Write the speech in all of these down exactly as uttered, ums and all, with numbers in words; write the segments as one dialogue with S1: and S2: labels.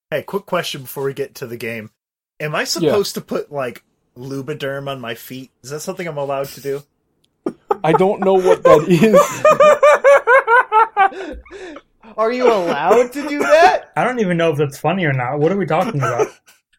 S1: Hey, quick question before we get to the game. Am I supposed yeah. to put, like, Lubriderm on my feet? Is that something I'm allowed to do?
S2: I don't know what that
S3: is. Are you allowed to do that?
S4: I don't even know if that's funny or not. What are we talking about?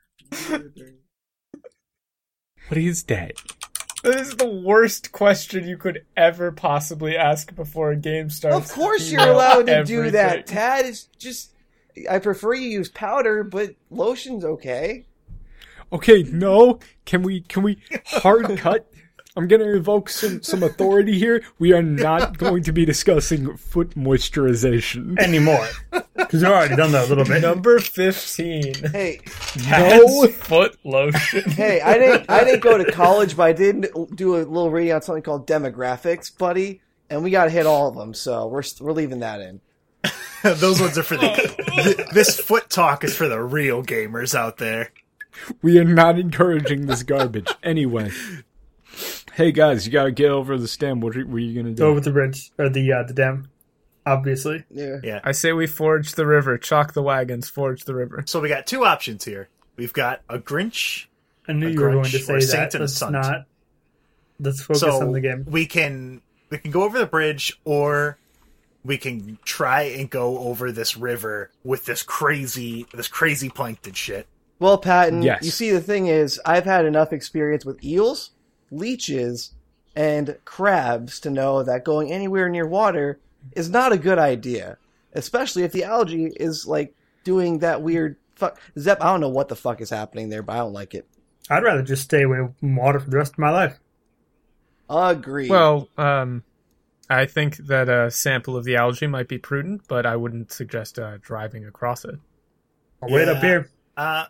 S2: What is that?
S5: This is the worst question you could ever possibly ask before a game starts.
S3: Of course you're allowed to everything. do that, Tad. It's just... I prefer you use powder, but lotion's okay.
S2: Okay, no. Can we can we hard cut? I'm going to invoke some, some authority here. We are not going to be discussing foot moisturization
S4: anymore. Because we've already done that a little bit.
S5: Number fifteen.
S3: Hey,
S5: no foot lotion.
S3: Hey, I didn't I didn't go to college, but I did do a little reading on something called demographics, buddy, and we got to hit all of them. So we're we're leaving that in.
S1: Those ones are for the... th- this foot talk is for the real gamers out there.
S2: We are not encouraging this garbage. Anyway. Hey, guys, you gotta get over the stem. What are, what are you gonna do?
S4: Over the bridge. Or the uh, the dam. Obviously.
S3: Yeah.
S1: yeah.
S5: I say we forge the river. Chalk the wagons. Forge the river.
S1: So we got two options here. We've got a Grinch.
S4: I knew
S1: a
S4: you
S1: Grinch,
S4: were going to say
S1: Saint
S4: that. Let's
S1: Sunt.
S4: not... Let's focus
S1: so
S4: on the game.
S1: We can, we can go over the bridge, or... we can try and go over this river with this crazy, this crazy plankton shit.
S3: Well, Patton,
S2: yes.
S3: You see, the thing is, I've had enough experience with eels, leeches, and crabs to know that going anywhere near water is not a good idea. Especially if the algae is, like, doing that weird fuck... Zep, I don't know what the fuck is happening there, but I don't like it.
S4: I'd rather just stay away from water for the rest of my life.
S3: Agreed.
S5: Well, um... I think that a sample of the algae might be prudent, but I wouldn't suggest uh, driving across it.
S4: I'll wait
S1: yeah,
S4: up here.
S1: Uh,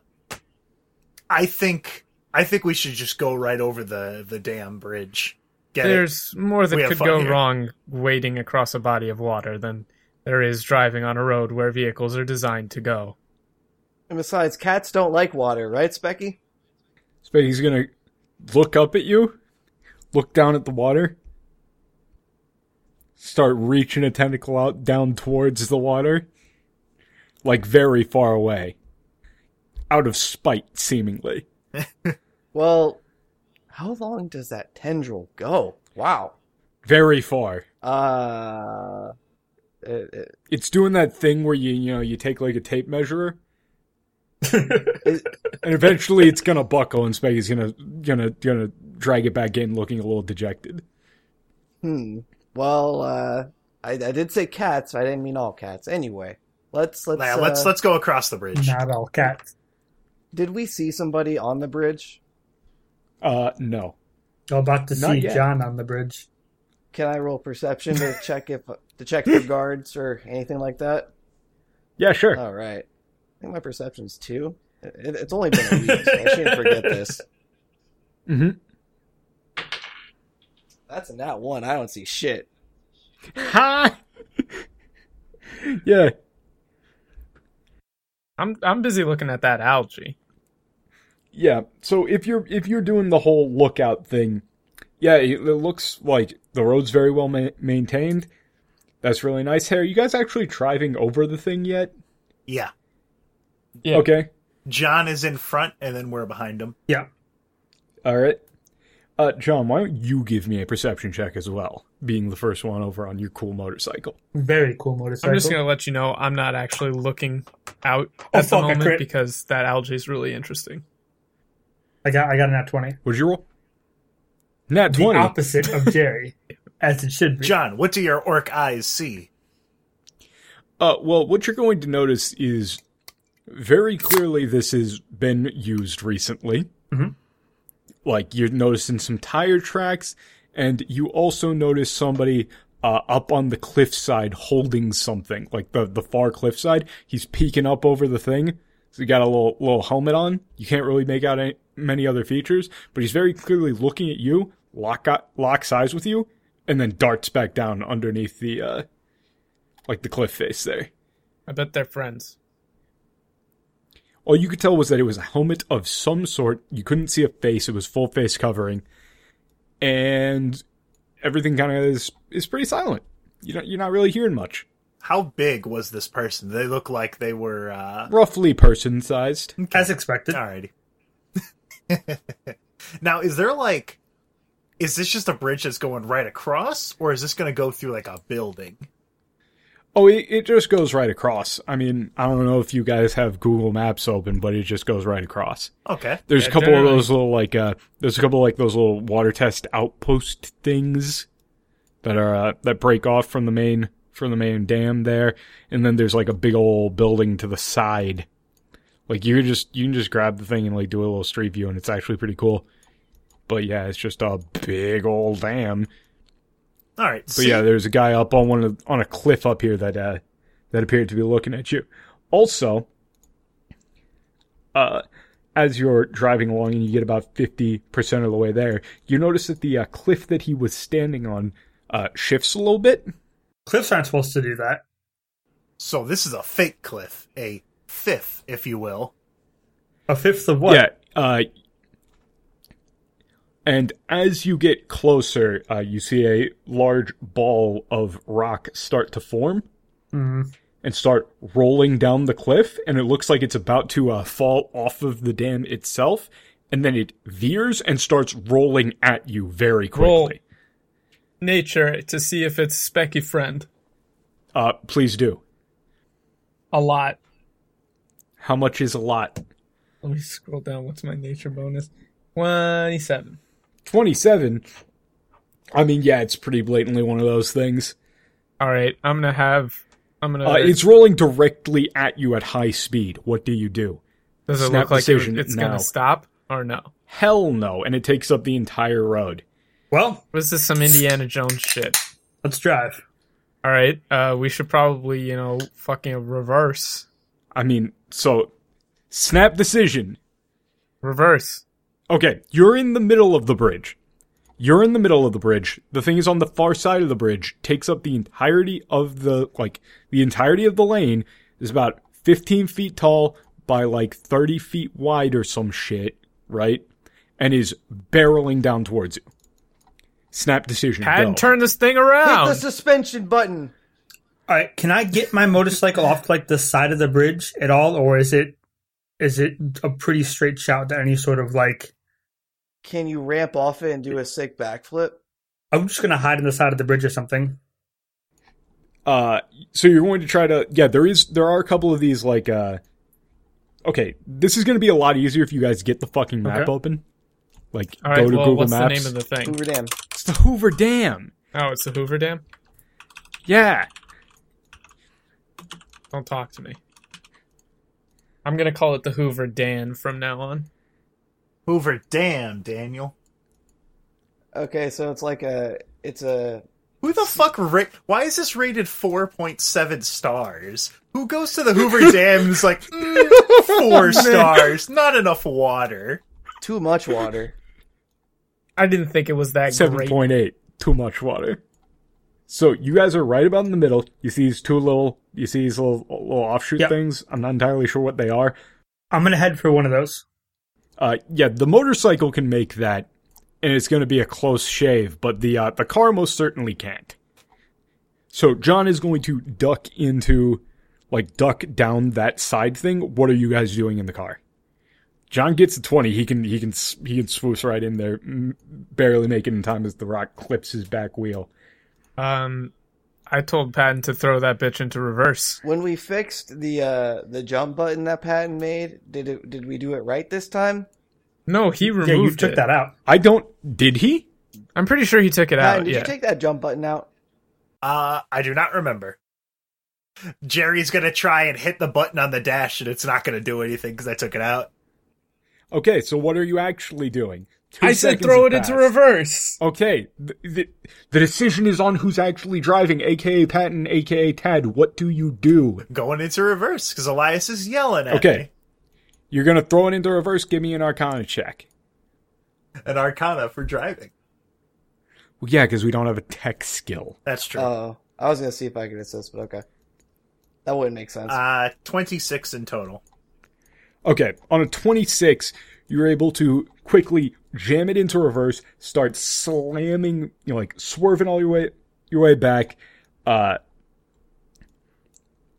S1: I think I think we should just go right over the, the damn bridge. Get
S5: There's
S1: it?
S5: more that
S1: we
S5: could go
S1: here.
S5: wrong wading across a body of water than there is driving on a road where vehicles are designed to go.
S3: And besides, cats don't like water, right, Specky?
S2: Specky's gonna look up at you, look down at the water, start reaching a tentacle out down towards the water, like very far away. Out of spite, seemingly.
S3: Well, how long does that tendril go? Wow.
S2: Very far.
S3: Uh... It, it,
S2: it's doing that thing where you, you know, you take like a tape measure, and eventually it's gonna buckle, and Specky's gonna, gonna, gonna drag it back in looking a little dejected.
S3: Hmm. Well, uh, I, I did say cats. I didn't mean all cats. Anyway, let's let's
S1: yeah,
S3: uh,
S1: let's let's go across the bridge.
S4: Not all cats.
S3: Did we see somebody on the bridge?
S2: Uh, no.
S4: I'm about to
S2: Not
S4: see
S2: yet.
S4: John on the bridge.
S3: Can I roll perception to check if to check for guards or anything like that?
S2: Yeah, sure.
S3: All right. I think my perception's two. It, it's only been a week, so I shouldn't forget this.
S2: Mm-hmm.
S3: That's a nat one. I don't see shit.
S2: Ha! Yeah.
S5: I'm I'm busy looking at that algae.
S2: Yeah. So if you're if you're doing the whole lookout thing, yeah, it, it looks like the road's very well ma- maintained. That's really nice. Hey, are you guys actually driving over the thing yet?
S1: Yeah.
S5: Yeah.
S2: Okay.
S1: John is in front, and then we're behind him.
S4: Yeah.
S2: All right. Uh, John, why don't you give me a perception check as well, being the first one over on your cool motorcycle?
S4: Very cool motorcycle.
S5: I'm just going to let you know I'm not actually looking out
S4: Oh,
S5: at the
S4: fuck, I
S5: moment
S4: crit.
S5: because that algae is really interesting.
S4: I got I got a nat twenty.
S2: What'd you roll? Nat
S4: The
S2: twenty.
S4: opposite of Jerry, as it should be.
S1: John, what do your orc eyes see?
S2: Uh, well, what you're going to notice is very clearly this has been used recently.
S4: Mhm.
S2: Like, you're noticing some tire tracks, and you also notice somebody uh, up on the cliffside holding something, like the, the far cliffside. He's peeking up over the thing, so he got a little little helmet on. You can't really make out any, many other features, but he's very clearly looking at you, lock locks eyes with you, and then darts back down underneath the, uh, like the cliff face there.
S5: I bet they're friends.
S2: All you could tell was that it was a helmet of some sort. You couldn't see a face. It was full face covering. And everything kind of is, is pretty silent. You know, you're not really hearing much.
S1: How big was this person? They look like they were, uh...
S2: Roughly person-sized.
S4: As expected.
S1: Alrighty. Now, is there, like... Is this just a bridge that's going right across? Or is this going to go through, like, a building?
S2: Oh, it, it just goes right across. I mean, I don't know if you guys have Google Maps open, but it just goes right across.
S1: Okay.
S2: There's
S5: Yeah,
S2: a couple
S5: generally.
S2: of those little, like, uh... There's a couple of, like, those little water test outpost things that are, uh, that break off from the main... from the main dam there, and then there's like a big old building to the side. Like you can just you can just grab the thing and like do a little street view, and it's actually pretty cool. But yeah, it's just a big old dam.
S1: All right.
S2: But yeah, there's a guy up on one of, on a cliff up here that uh that appeared to be looking at you. Also, uh, as you're driving along and you get about fifty percent of the way there, you notice that the uh, cliff that he was standing on uh shifts a little bit.
S4: Cliffs aren't supposed to do that.
S1: So this is a fake cliff, a fifth, if you will.
S4: A fifth of what?
S2: Yeah, uh, and as you get closer, uh, you see a large ball of rock start to form
S4: Mhm.
S2: and start rolling down the cliff, and it looks like it's about to uh, fall off of the dam itself, and then it veers and starts rolling at you very quickly.
S5: Roll. Nature to see if it's Specky friend.
S2: Uh, please do.
S5: A lot.
S2: How much is a lot?
S5: Let me scroll down. What's my nature bonus? twenty-seven.
S2: twenty-seven? I mean, yeah, it's pretty blatantly one of those things.
S5: All right, I'm gonna have. I'm gonna.
S2: Uh, it's rolling directly at you at high speed. What do you do?
S5: Does it
S2: snap
S5: look like it,
S2: decision
S5: it's
S2: now.
S5: gonna stop or no?
S2: Hell no, and it takes up the entire road.
S4: Well,
S5: Was this some Indiana Jones shit?
S4: let's drive.
S5: All right, uh, we should probably, you know, fucking reverse.
S2: I mean, so, snap decision.
S5: Reverse.
S2: Okay, you're in the middle of the bridge. You're in the middle of the bridge. The thing is on the far side of the bridge, takes up the entirety of the, like, the entirety of the lane, is about fifteen feet tall by, like, thirty feet wide or some shit, right? And is barreling down towards you. Snap decision,
S5: Hadn't
S2: go.
S5: turned this thing
S3: Hit the
S5: around.
S3: suspension button.
S4: All right, can I get my motorcycle off like the side of the bridge at all, or is it is it a pretty straight shot to any sort of like?
S3: Can you ramp off it and do a sick backflip?
S4: I'm just gonna hide on the side of the bridge or something.
S2: Uh, so you're going to try to, yeah, there is, there are a couple of these, like, uh, okay, this is going to be a lot easier if you guys get the fucking map
S4: Okay.
S2: open. Like,
S5: All
S2: go
S5: right,
S2: to
S5: well,
S2: Google
S5: what's
S2: Maps.
S5: the name of the thing?
S3: Hoover Dam.
S2: It's the Hoover Dam.
S5: Oh, it's the Hoover Dam?
S2: Yeah.
S5: Don't talk to me. I'm gonna call it the Hoover Dan from now on.
S1: Hoover Dam, Daniel.
S3: Okay, so it's like a, it's a,
S1: Who the fuck ra- Why is this rated four point seven stars? Who goes to the Hoover Dam and is like, mm, four stars, not enough water.
S3: too much water.
S5: I didn't think it was that
S2: seven
S5: great.
S2: point eight. Too much water. So you guys are right about in the middle. You see these two little, you see these little, little offshoot
S4: Yep.
S2: things. I'm not entirely sure what they are.
S4: I'm gonna head for one of those.
S2: Uh, yeah, the motorcycle can make that, and it's going to be a close shave, but the uh, the car most certainly can't. So John is going to duck into, like, duck down that side thing. What are you guys doing in the car? John gets a twenty. He can he can he can swoosh right in there, m- barely make it in time as the rock clips his back wheel.
S5: Um, I told Patton to throw that bitch into reverse.
S3: When we fixed the uh, the jump button that Patton made, did it? Did we do it right this time?
S5: No, he removed
S4: Yeah, you took
S5: it.
S4: that out.
S2: I don't. Did he?
S5: I'm pretty sure he took it
S3: Patton,
S5: out.
S3: did
S5: Yeah.
S3: you take that jump button out?
S1: Uh, I do not remember. Jerry's gonna try and hit the button on the dash, and it's not gonna do anything because I took it out.
S2: Okay, so what are you actually doing? Two
S5: I said
S2: seconds
S5: throw
S2: have
S5: it into
S2: passed.
S5: reverse.
S2: Okay, the, the, the decision is on who's actually driving, aka Patton, aka Tad. What do you do?
S1: Going into reverse because Elias is yelling at
S2: Okay.
S1: me.
S2: You're gonna throw it into reverse, give me an Arcana check.
S1: An Arcana for driving.
S2: Well, yeah, because we don't have a tech skill.
S1: That's true.
S3: Oh, I was gonna see if I could assist, but okay, that wouldn't make sense.
S1: Uh, twenty-six in total.
S2: Okay, on a twenty-six, you're able to quickly jam it into reverse, start slamming, you know, like swerving all your way your way back, uh,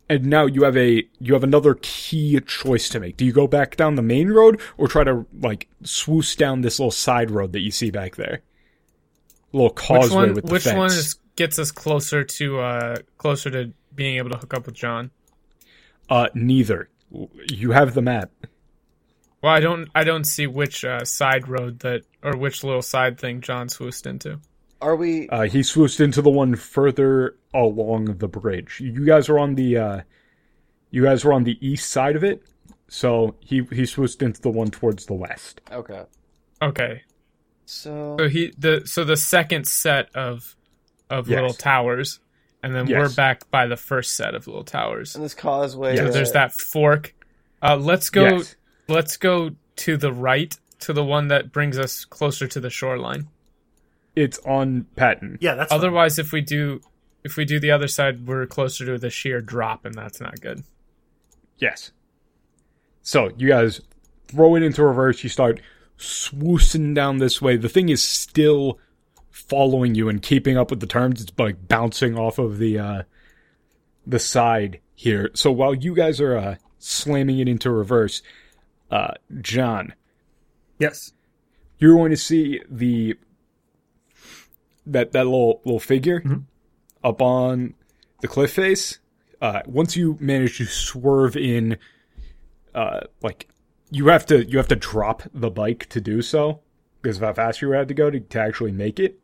S2: And now you have a you have another key choice to make. Do you go back down the main road or try to like swoosh down this little side road that you see back there? A little causeway
S5: which one,
S2: with the
S5: which
S2: fence.
S5: one is, gets us closer to uh, closer to being able to hook up with John?
S2: Uh, neither. You have the map.
S5: Well, I don't I don't see which uh, side road that or which little side thing John swooshed into.
S3: Are we?
S2: Uh, he swooshed into the one further along the bridge. You guys are on the, uh, you guys were on the east side of it, so he he swooshed into the one towards the west.
S3: Okay.
S5: Okay.
S3: So.
S5: So he the so the second set of of
S2: Yes.
S5: little towers, and then
S2: Yes.
S5: we're back by the first set of little towers.
S3: And this causeway.
S2: Yeah.
S5: So
S3: uh,
S5: there's that fork. Uh, let's go.
S2: Yes.
S5: Let's go to the right, to the one that brings us closer to the shoreline.
S2: It's on Patton.
S1: Yeah, that's fine.
S5: Otherwise, if we do, if we do the other side, we're closer to the sheer drop, and that's not good.
S2: Yes. So you guys throw it into reverse. You start swooshing down this way. The thing is still following you and keeping up with the turns. It's like bouncing off of the uh, the side here. So while you guys are uh, slamming it into reverse, uh, John,
S4: Yes.
S2: you're going to see the that that little little figure
S4: Mhm.
S2: up on the cliff face. Uh, once you manage to swerve in, uh, like you have to you have to drop the bike to do so because of how fast you had to go to, to actually make it.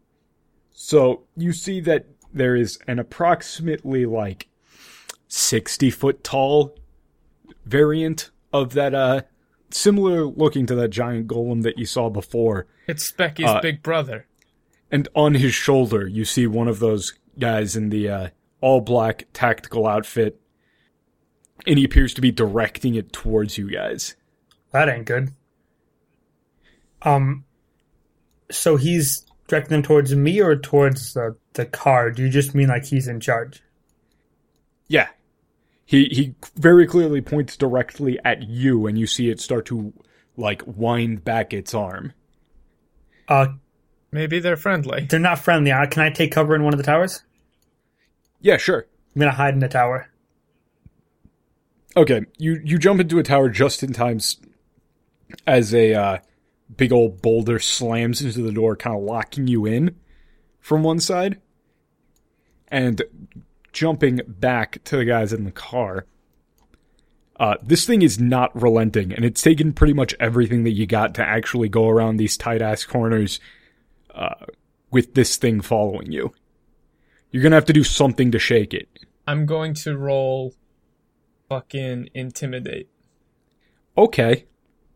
S2: So you see that there is an approximately like sixty foot tall variant of that, uh, similar looking to that giant golem that you saw before.
S5: It's Specky's
S2: Uh,
S5: big brother.
S2: And on his shoulder, you see one of those guys in the uh, all-black tactical outfit, and he appears to be directing it towards you guys.
S4: That ain't good. Um, so he's directing them towards me or towards the, the car? Do you just mean like he's in charge?
S2: Yeah. He he very clearly points directly at you, and you see it start to, like, wind back its arm.
S4: Uh,
S5: Maybe they're friendly.
S4: they're not friendly. Uh, Can I take cover in one of the towers?
S2: Yeah, sure.
S4: I'm gonna hide in the tower.
S2: Okay, you, you jump into a tower just in time s- as a uh, big old boulder slams into the door, kind of locking you in from one side. And jumping back to the guys in the car, uh, this thing is not relenting, and it's taken pretty much everything that you got to actually go around these tight-ass corners uh, with this thing following you. You're going to have to do something to shake it.
S5: I'm going to roll fucking intimidate.
S2: Okay.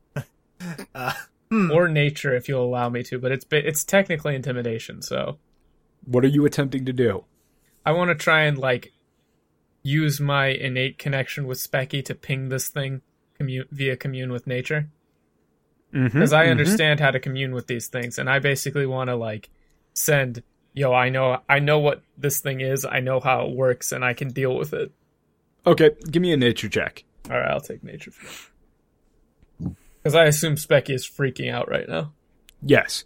S5: Or nature if you'll allow me to, but it's ba- it's technically intimidation, so
S2: What are you attempting to do?
S5: I want to try and like use my innate connection with Specky to ping this thing commu- via commune with nature. Because I understand how to commune with these things, and I basically want to like send, yo, I know I know what this thing is, I know how it works, and I can deal with it.
S2: Okay, give me a nature check.
S5: All right, I'll take nature. Because I assume Specky is freaking out right now.
S2: Yes.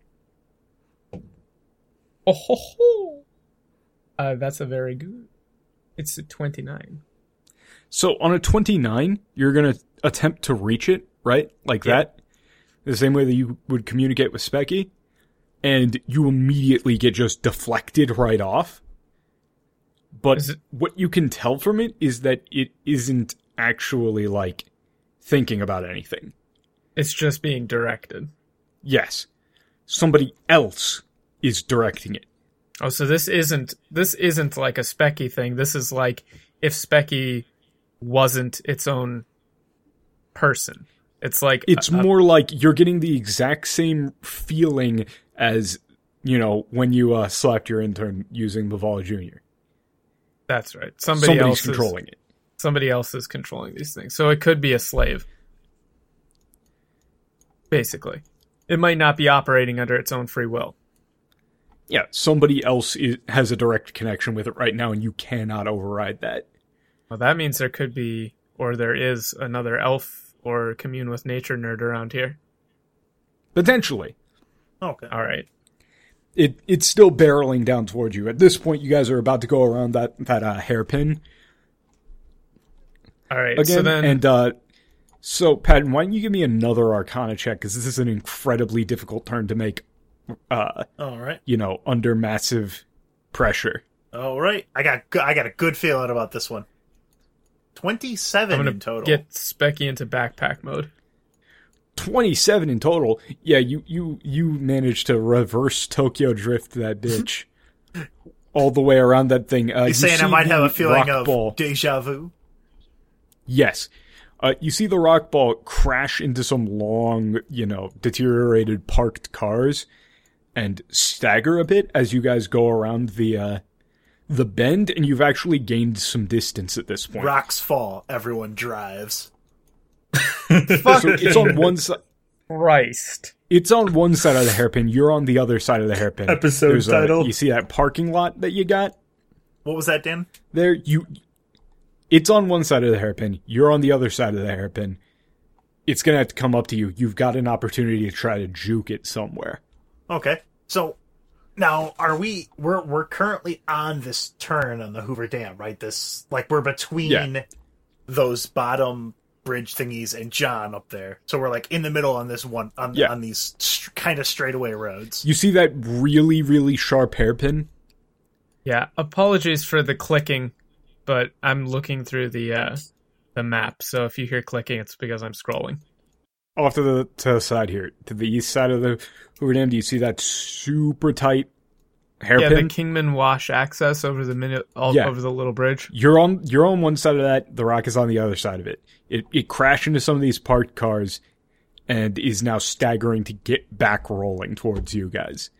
S5: Oh ho ho! Uh, that's a very good. It's a twenty-nine.
S2: So on a twenty-nine, you're going to attempt to reach it, right? Like
S5: Yeah.
S2: that. The same way that you would communicate with Specky. And you immediately get just deflected right off. But
S5: Is it-
S2: what you can tell from it is that it isn't actually, like, thinking about anything.
S5: It's just being directed.
S2: Yes. Somebody else is directing it.
S5: Oh, so this isn't this isn't like a Specky thing. This is like if Specky wasn't its own person. It's like
S2: It's
S5: a- a-
S2: more like you're getting the exact same feeling as, you know, when you uh, slapped your intern using Bavala Junior
S5: That's right. Somebody
S2: Somebody's
S5: else
S2: controlling
S5: is,
S2: it.
S5: Somebody else is controlling these things. So it could be a slave. Basically, it might not be operating under its own free will.
S2: Yeah, somebody else is, has a direct connection with it right now, and you cannot override that.
S5: Well, that means there could be, or there is, another elf or commune with nature nerd around here.
S2: Potentially.
S1: Okay.
S5: All right.
S2: It It's still barreling down towards you. At this point, you guys are about to go around that, that uh, hairpin
S5: All right.
S2: again.
S5: So then,
S2: And uh, so, Patton, why don't you give me another Arcana check? Because this is an incredibly difficult turn to make, uh,
S1: All right.
S2: you know, under massive pressure.
S1: All right. I got go- I got a good feeling about this one. twenty-seven
S5: I'm gonna
S1: in total.
S5: get Specky into backpack mode.
S2: twenty-seven in total. Yeah, you you you managed to reverse Tokyo Drift that bitch all the way around that thing. Uh,
S1: You're
S2: you
S1: saying I
S2: see
S1: might have
S2: the
S1: a feeling
S2: rock
S1: of
S2: ball.
S1: deja vu?
S2: Yes. Uh, you see the rock ball crash into some long, you know, deteriorated parked cars and stagger a bit as you guys go around the uh, the bend, and you've actually gained some distance at this point.
S1: Rocks fall, everyone drives.
S2: So it's on one side.
S5: Christ.
S2: It's on one side of the hairpin. You're on the other side of the hairpin.
S4: Episode
S2: There's a-
S4: title.
S2: you see that parking lot that you got
S1: What was that, Dan?
S2: there? You. It's on one side of the hairpin. You're on the other side of the hairpin. It's gonna have to come up to you. You've got an opportunity to try to juke it somewhere.
S1: Okay. So now are we we're we're currently on this turn on the Hoover Dam, right? This like we're between
S2: Yeah.
S1: those bottom bridge thingies and John up there. So we're like in the middle on this one on
S2: Yeah.
S1: on these st- kind of straightaway roads.
S2: You see that really, really sharp hairpin?
S5: Yeah. Apologies for the clicking, but I'm looking through the uh, the map. So if you hear clicking, it's because I'm scrolling.
S2: Off to the, to the side here. To the east side of the Hoover Dam, do you see that super tight hairpin?
S5: Yeah, the Kingman Wash access over the minute all
S2: Yeah.
S5: over the little bridge.
S2: You're on you're on one side of that, the rock is on the other side of it. It it crashed into some of these parked cars and is now staggering to get back rolling towards you guys.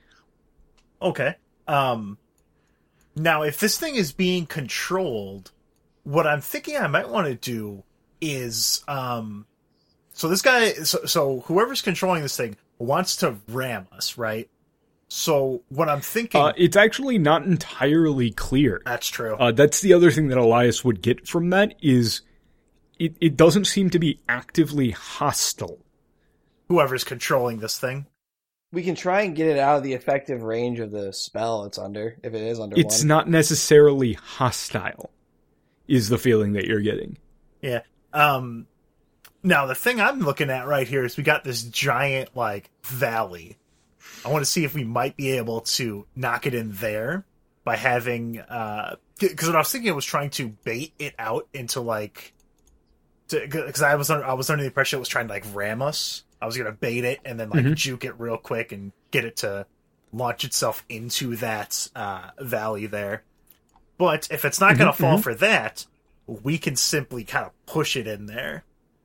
S1: Okay. Um now if this thing is being controlled, what I'm thinking I might want to do is um so this guy so, so whoever's controlling this thing wants to ram us, right? So what I'm thinking
S2: Uh, it's actually not entirely clear.
S1: that's true.
S2: Uh, that's the other thing that Elias would get from that is it, it doesn't seem to be actively hostile.
S1: Whoever's controlling this thing.
S3: We can try and get it out of the effective range of the spell it's under, if it is under
S2: It's
S3: one.
S2: not necessarily hostile, is the feeling that you're getting.
S1: Yeah. Um now the thing I'm looking at right here is we got this giant like valley. I want to see if we might be able to knock it in there by having uh because what I was thinking was trying to bait it out into like because I was under, I was under the impression it was trying to like ram us. I was gonna bait it and then like
S2: Mhm.
S1: juke it real quick and get it to launch itself into that uh, valley there. But if it's not gonna fall for that, we can simply kind of push it in there.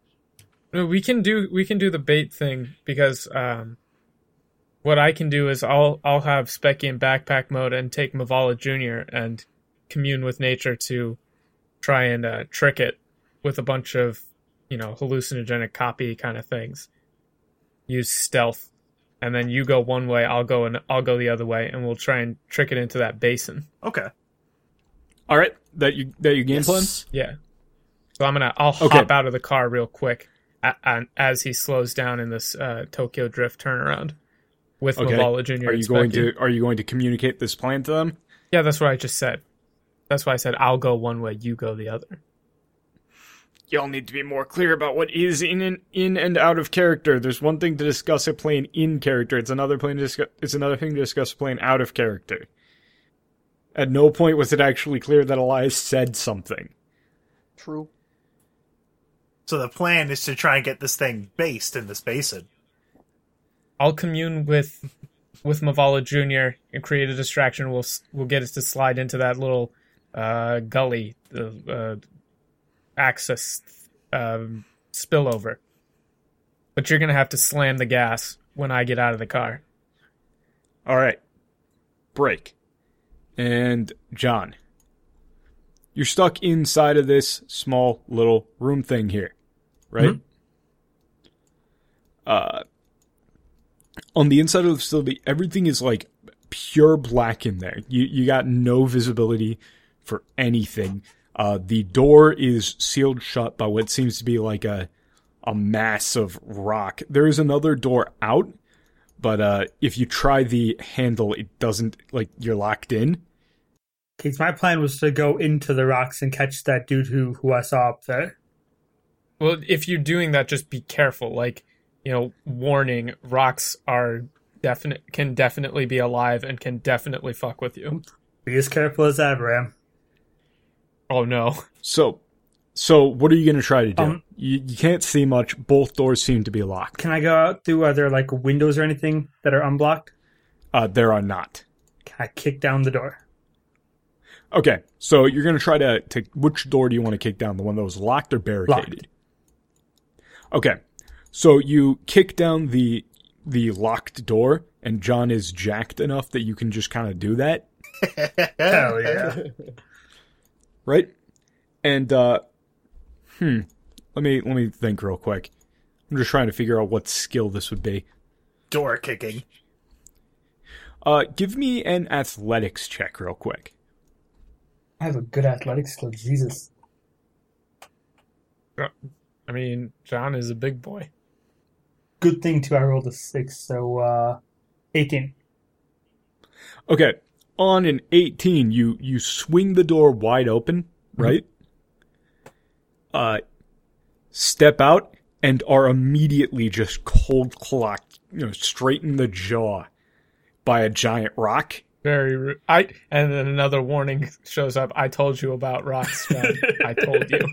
S5: No, we can do we can do the bait thing because um, what I can do is I'll I'll have Specky in backpack mode and take Mavala Junior and commune with nature to try and uh, trick it with a bunch of you know hallucinogenic copy kind of things. Use stealth, and then you go one way, I'll go and I'll go the other way, and we'll try and trick it into that basin.
S1: Okay.
S2: All right, that you that your game plan?
S1: Yes.
S5: Yeah. So I'm gonna I'll
S2: Okay.
S5: hop out of the car real quick a- a- as he slows down in this uh, Tokyo Drift turnaround with
S2: Okay.
S5: Mavala Junior
S2: Are
S5: and
S2: you going
S5: Specky.
S2: to Are you going to communicate this plan to them?
S5: Yeah, that's what I just said. That's why I said I'll go one way, you go the other.
S2: Y'all need to be more clear about what is in and in and out of character. There's one thing to discuss a plane in character. It's another plane to discuss. It's another thing to discuss a plane out of character. At no point was it actually clear that Elias said something.
S3: True.
S1: So the plan is to try and get this thing based in this basin.
S5: I'll commune with with Mavala Junior and create a distraction. We'll s- we'll get us to slide into that little uh, gully, the uh, access um, spillover. But you're gonna have to slam the gas when I get out of the car.
S2: All right. Break. And John, you're stuck inside of this small little room thing here, right? Uh, on the inside of the facility, everything is like pure black in there. You you got no visibility for anything. Uh, the door is sealed shut by what seems to be like a a mass of rock. There is another door out, but uh, if you try the handle, it doesn't, like, you're locked in.
S4: Okay, so my plan was to go into the rocks and catch that dude who, who I saw up there.
S5: Well, if you're doing that, just be careful. Like, you know, warning: rocks are definite can definitely be alive and can definitely fuck with you.
S4: Be as careful as ever, Am.
S5: Oh no!
S2: So, so what are you going to try to do?
S4: Um,
S2: you, you can't see much. Both doors seem to be locked.
S4: Can I go out through? Are there like windows or anything that are unblocked?
S2: Uh, there are not.
S4: Can I kick down the door?
S2: Okay, so you're going to try to, to... Which door do you want to kick down? The one that was locked or barricaded?
S4: Locked.
S2: Okay, so you kick down the the locked door, and John is jacked enough that you can just kind of do that,
S4: Hell yeah!
S2: right? And, uh... Hmm. Let me, let me think real quick. I'm just trying to figure out what skill this would be.
S1: Door kicking.
S2: Uh, give me an athletics check real quick.
S4: I have a good athletic skill. Jesus.
S5: I mean, John is a big boy.
S4: Good thing too. I rolled a six, so uh, eighteen.
S2: Okay, on an eighteen, you, you swing the door wide open, right? Mm-hmm. Uh, step out and are immediately just cold clocked, you know, straight in the jaw by a giant rock.
S5: Very rude. I and then another warning shows up. I told you about rocks, man. I told you.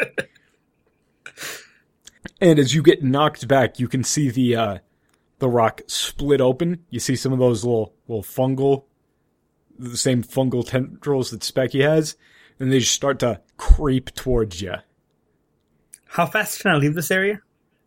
S2: And as you get knocked back, you can see the uh, the rock split open. You see some of those little little fungal, the same fungal tendrils that Specky has, and they just start to creep towards you.
S4: How fast can I leave this area?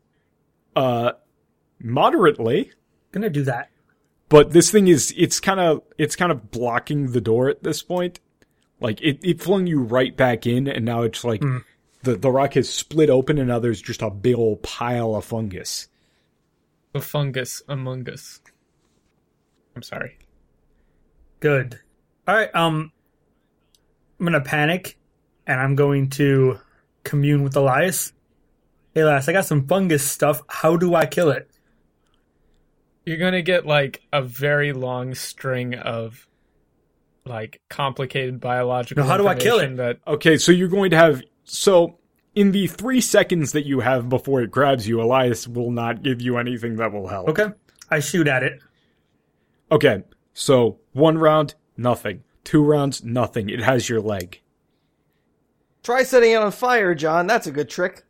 S2: Uh, moderately.
S4: Gonna do that.
S2: But this thing is, it's kind of, it's kind of blocking the door at this point. Like, it, it flung you right back in, and now it's like, mm. the, the rock has split open, and now there's just a big old pile of fungus.
S5: The fungus among us. I'm sorry.
S4: Good. Alright, um, I'm gonna panic, and I'm going to commune with Elias. Hey, Elias, I got some fungus stuff. How do I kill it?
S5: You're gonna get, like, a very long string of, like, complicated biological
S4: Now, how do I kill it?
S5: That...
S2: Okay, so you're going to have... So, in the three seconds that you have before it grabs you, Elias will not give you anything that will help.
S4: Okay. I shoot at it.
S2: Okay, so one round, nothing. Two rounds, nothing. It has your leg.
S3: Try setting it on fire, John. That's a good trick.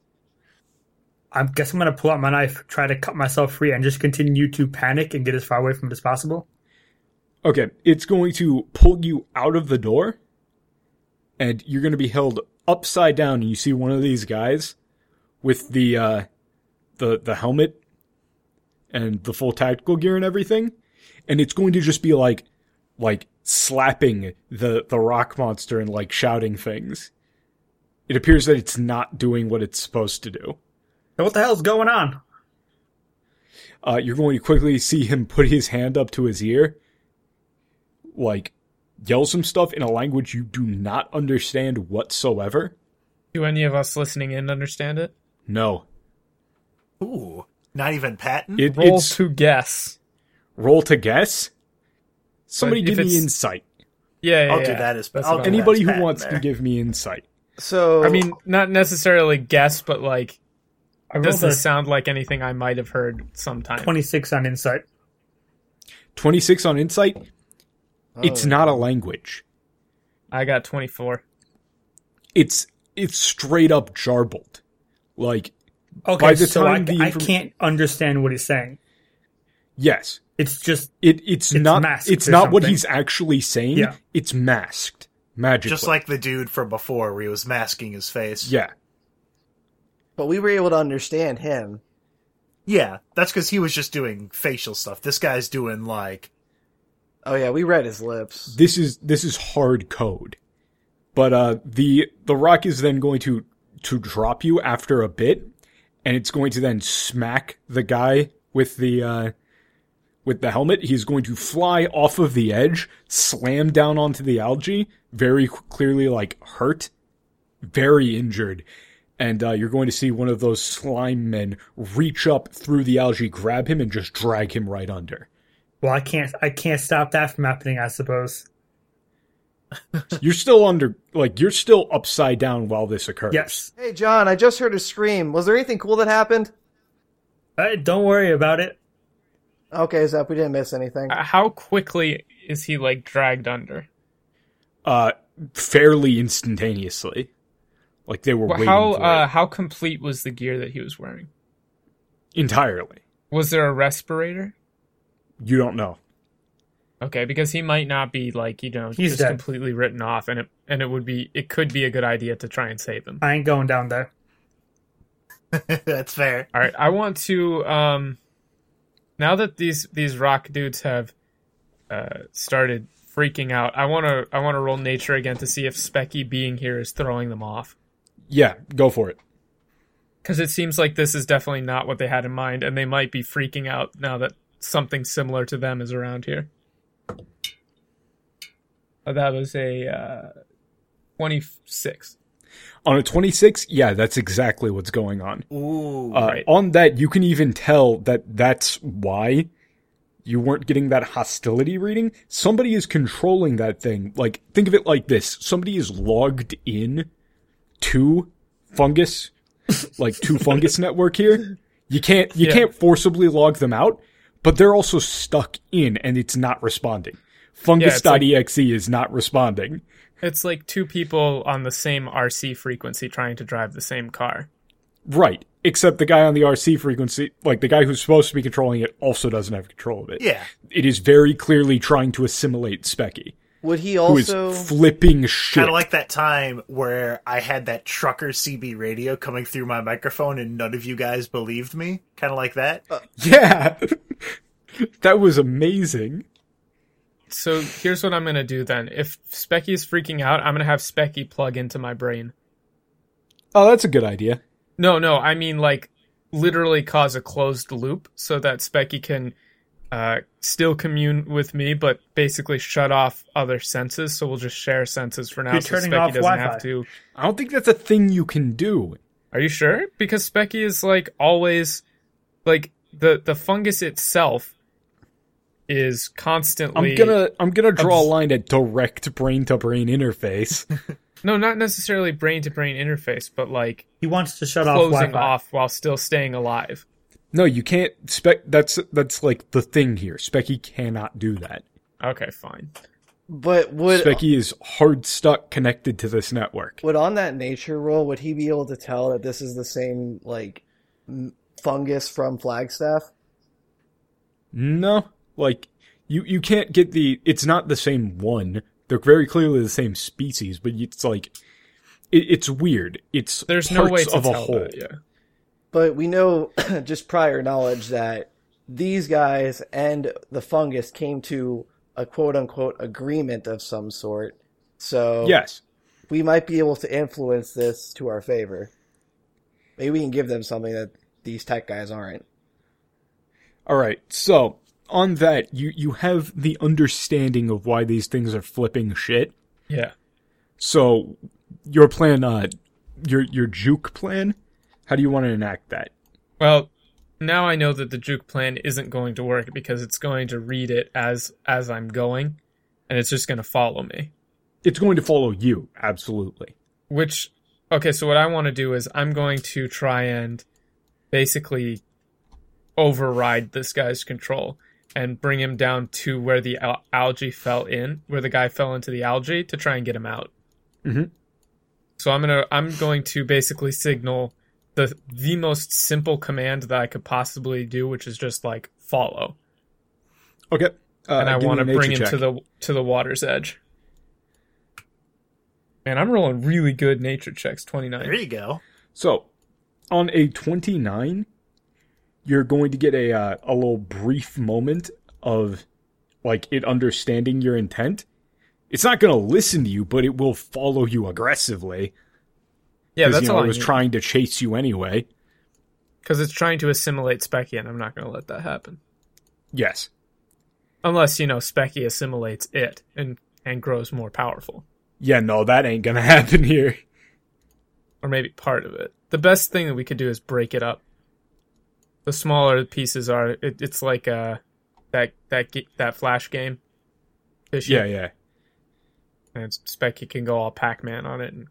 S4: I guess I'm going to pull out my knife, try to cut myself free, and just continue to panic and get as far away from it as possible.
S2: Okay, it's going to pull you out of the door, and you're going to be held upside down, and you see one of these guys with the, uh, the, the helmet and the full tactical gear and everything, and it's going to just be like, like, slapping the, the rock monster and, like, shouting things. It appears that it's not doing what it's supposed to do.
S4: What the hell's going on?
S2: Uh, you're going to quickly see him put his hand up to his ear, like, yell some stuff in a language you do not understand whatsoever.
S5: Do any of us listening in understand it?
S2: No.
S1: Ooh, not even Patton?
S2: It,
S5: Roll
S2: it's,
S5: to guess.
S2: Roll to guess? Somebody
S5: But
S2: give
S5: if
S2: me
S5: it's-
S2: insight.
S5: Yeah, yeah,
S1: I'll
S5: yeah.
S1: do that as
S5: That's
S1: I'll
S5: what
S1: do
S5: I'm-
S1: that
S2: Anybody
S1: as
S2: who
S1: Patton
S2: wants
S1: there.
S2: to give me insight.
S3: So
S5: I mean, not necessarily guess, but, like,
S4: I rolled
S5: does
S4: a
S5: this sound like anything I might have heard sometime?
S4: twenty-six on insight.
S2: twenty-six on insight?
S3: Oh.
S2: It's not a language.
S5: I got twenty-four.
S2: It's it's straight up jarbled. Like,
S4: Okay,
S2: by the
S4: so I,
S2: time the
S4: I
S2: inform-
S4: can't understand what he's saying.
S2: yes.
S4: It's just
S2: It it's,
S4: It's
S2: not
S4: masked
S2: it's
S4: or
S2: not what
S4: something.
S2: he's actually saying.
S4: Yeah.
S2: It's masked magically.
S1: Just like the dude from before where he was masking his face.
S2: yeah.
S3: but we were able to understand him.
S1: Yeah, that's because he was just doing facial stuff. This guy's doing, like...
S3: Oh yeah, we read his lips.
S2: This is this is hard code. But uh the the rock is then going to to drop you after a bit, and it's going to then smack the guy with the uh with the helmet. He's going to fly off of the edge, slam down onto the algae, very clearly like hurt, very injured. And uh, you're going to see one of those slime men reach up through the algae, grab him, and just drag him right under.
S4: well, I can't I can't stop that from happening, I suppose.
S2: You're still under, like, you're still upside down while this occurs.
S4: Yes.
S3: Hey, John, I just heard a scream. Was there anything cool that happened?
S4: Uh, don't worry about it.
S3: Okay, Zep, we didn't miss anything.
S5: Uh, How quickly is he like dragged under?
S2: Uh, fairly instantaneously. Like, they were
S5: Well,
S2: waiting
S5: how
S2: for
S5: uh,
S2: it.
S5: how complete was the gear that he was wearing?
S2: Entirely.
S5: Was there a respirator?
S2: You don't know.
S5: Okay, because he might not be like, you know,
S4: He's
S5: just
S4: dead.
S5: completely written off, and it and it would be it could be a good idea to try and save him.
S4: I ain't going down there.
S1: That's fair.
S5: All right, I want to um now that these these rock dudes have uh started freaking out, I want to I want to roll nature again to see if Specky being here is throwing them off.
S2: Yeah, go for it.
S5: Because it seems like this is definitely not what they had in mind, and they might be freaking out now that something similar to them is around here. Oh, that was a uh, twenty-six.
S2: On a twenty-six, yeah, that's exactly what's going on.
S1: Ooh.
S2: Uh,
S5: right.
S2: On that, you can even tell that that's why you weren't getting that hostility reading. Somebody is controlling that thing. Like, think of it like this. Somebody is logged in to Fungus, like to Fungus Network here. You can't, you
S5: Yeah.
S2: can't forcibly log them out, but they're also stuck in and it's not responding. Fungus.exe is not responding.
S5: It's like two people on the same R C frequency trying to drive the same car.
S2: Right. Except the guy on the R C frequency, like the guy who's supposed to be controlling it, also doesn't have control of it.
S1: Yeah.
S2: It is very clearly trying to assimilate Specky,
S3: Would he
S2: who is
S3: also...
S2: flipping shit.
S1: Kind of like that time where I had that trucker C B radio coming through my microphone and none of you guys believed me. Kind of like that.
S2: Yeah. That was amazing.
S5: So here's what I'm going to do then. If Specky is freaking out, I'm going to have Specky plug into my brain.
S2: Oh, that's a good idea.
S5: No, no, I mean like literally cause a closed loop so that Specky can uh, still commune with me, but basically shut off other senses. So we'll just share senses for now.
S4: You're
S5: So
S4: turning
S5: Specky
S4: off
S5: doesn't
S4: Wi-Fi.
S5: have to.
S2: I don't think that's a thing you can do.
S5: Are you sure? Because Specky is like always like the the fungus itself is constantly
S2: I'm gonna I'm gonna draw a
S5: Obs-
S2: line at direct brain to brain interface.
S5: no, not necessarily brain to brain interface, but like
S4: He wants to shut off
S5: closing
S4: Wi-Fi.
S5: off while still staying alive.
S2: No, you can't spec that's that's like the thing here. Specky cannot do that.
S5: Okay, fine.
S3: But would
S2: Specky is hard stuck connected to this network.
S3: would on that nature roll, would he be able to tell that this is the same, like, m- fungus from Flagstaff?
S2: No. Like you you can't get the it's not the same one. They're very clearly the same species, but it's like it, it's weird. It's
S5: There's
S2: parts
S5: no way to
S2: of a
S5: tell
S2: whole.
S5: that, yeah.
S3: But we know, just prior knowledge, that these guys and the fungus came to a quote-unquote agreement of some sort. So
S2: Yes.
S3: we might be able to influence this to our favor. Maybe we can give them something that these tech guys aren't.
S2: All right. So, on that, you you have the understanding of why these things are flipping shit.
S5: Yeah.
S2: So, your plan uh your your juke plan, how do you want to enact that?
S5: Well, now I know that the juke plan isn't going to work because it's going to read it as as I'm going, and it's just going to follow me.
S2: It's going to follow you, absolutely.
S5: Which, okay, so what I want to do is I'm going to try and basically override this guy's control and bring him down to where the al- algae fell in, where the guy fell into the algae to try and get him out.
S2: Mhm.
S5: So I'm gonna I'm going to basically signal the the most simple command that I could possibly do, which is just like follow,
S2: Okay. Uh,
S5: and I
S2: give me
S5: want to
S2: a nature
S5: bring him
S2: check.
S5: to the to the water's edge. And I'm rolling really good nature checks,
S1: There
S5: twenty-nine.
S1: you go.
S2: So, on a twenty-nine, you're going to get a uh, a little brief moment of like it understanding your intent. It's not going to listen to you, but it will follow you aggressively.
S5: Yeah,
S2: Because
S5: that's
S2: you know
S5: all
S2: it
S5: I
S2: was
S5: need.
S2: trying to chase you anyway.
S5: Because it's trying to assimilate Specky, and I'm not going to let that happen.
S2: Yes.
S5: Unless, you know, Specky assimilates it and, and grows more powerful.
S2: Yeah, no, that ain't gonna happen here.
S5: Or maybe part of it. The best thing that we could do is break it up. The smaller the pieces are, it, it's like uh, that that ga- that Flash game. Fishing.
S2: Yeah, yeah.
S5: And Specky can go all Pac-Man on it. And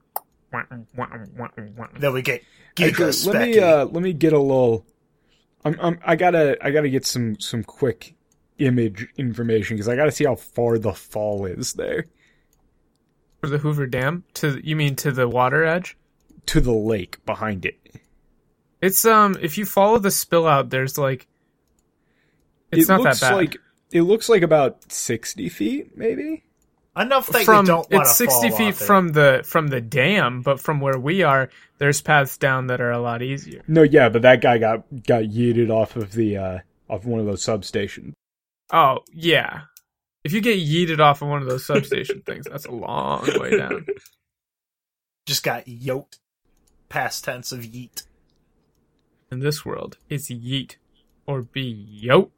S1: Then we get
S2: Actually,
S1: Giga
S2: let me
S1: Specky.
S2: uh, let me get a little. I'm, I'm I gotta I gotta get some some quick image information because I gotta see how far the fall is there
S5: For the Hoover Dam? To You mean to the water edge?
S2: to the lake behind it.
S5: It's, um, if you follow the spill out, there's like, it's
S2: it
S5: not
S2: looks
S5: that bad.
S2: like it looks like about sixty feet, maybe.
S1: Enough that
S5: from,
S1: you don't want to
S5: it's sixty
S1: fall
S5: feet
S1: off it.
S5: from the, from the dam, but from where we are, there's paths down that are a lot easier.
S2: No, yeah, but that guy got got yeeted off of the uh off one of those substations.
S5: Oh, yeah. If you get yeeted off of one of those substation things, that's a long way down.
S1: Just got yoked. Past tense of yeet.
S5: In this world, it's yeet or be yo.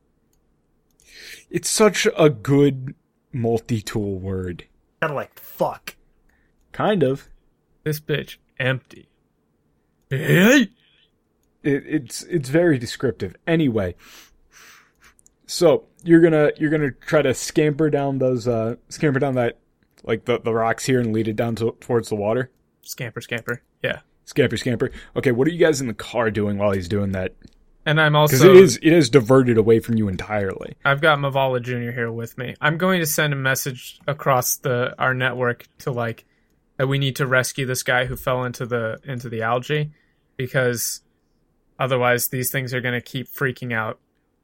S2: It's such a good multi-tool word.
S1: Kind of like fuck.
S2: Kind of.
S5: This bitch empty. Hey!
S2: It, it's it's very descriptive. Anyway, so you're gonna you're gonna try to scamper down those uh scamper down that like the the rocks here and lead it down to, towards the water.
S5: Scamper, scamper. Yeah.
S2: Scamper, scamper. Okay, what are you guys in the car doing while he's doing that?
S5: And I'm
S2: Because
S5: also...
S2: it is it is diverted away from you entirely.
S5: I've got Mavala Junior here with me. I'm going to send a message across the our network to like that we need to rescue this guy who fell into the into the algae because otherwise these things are going to keep freaking out.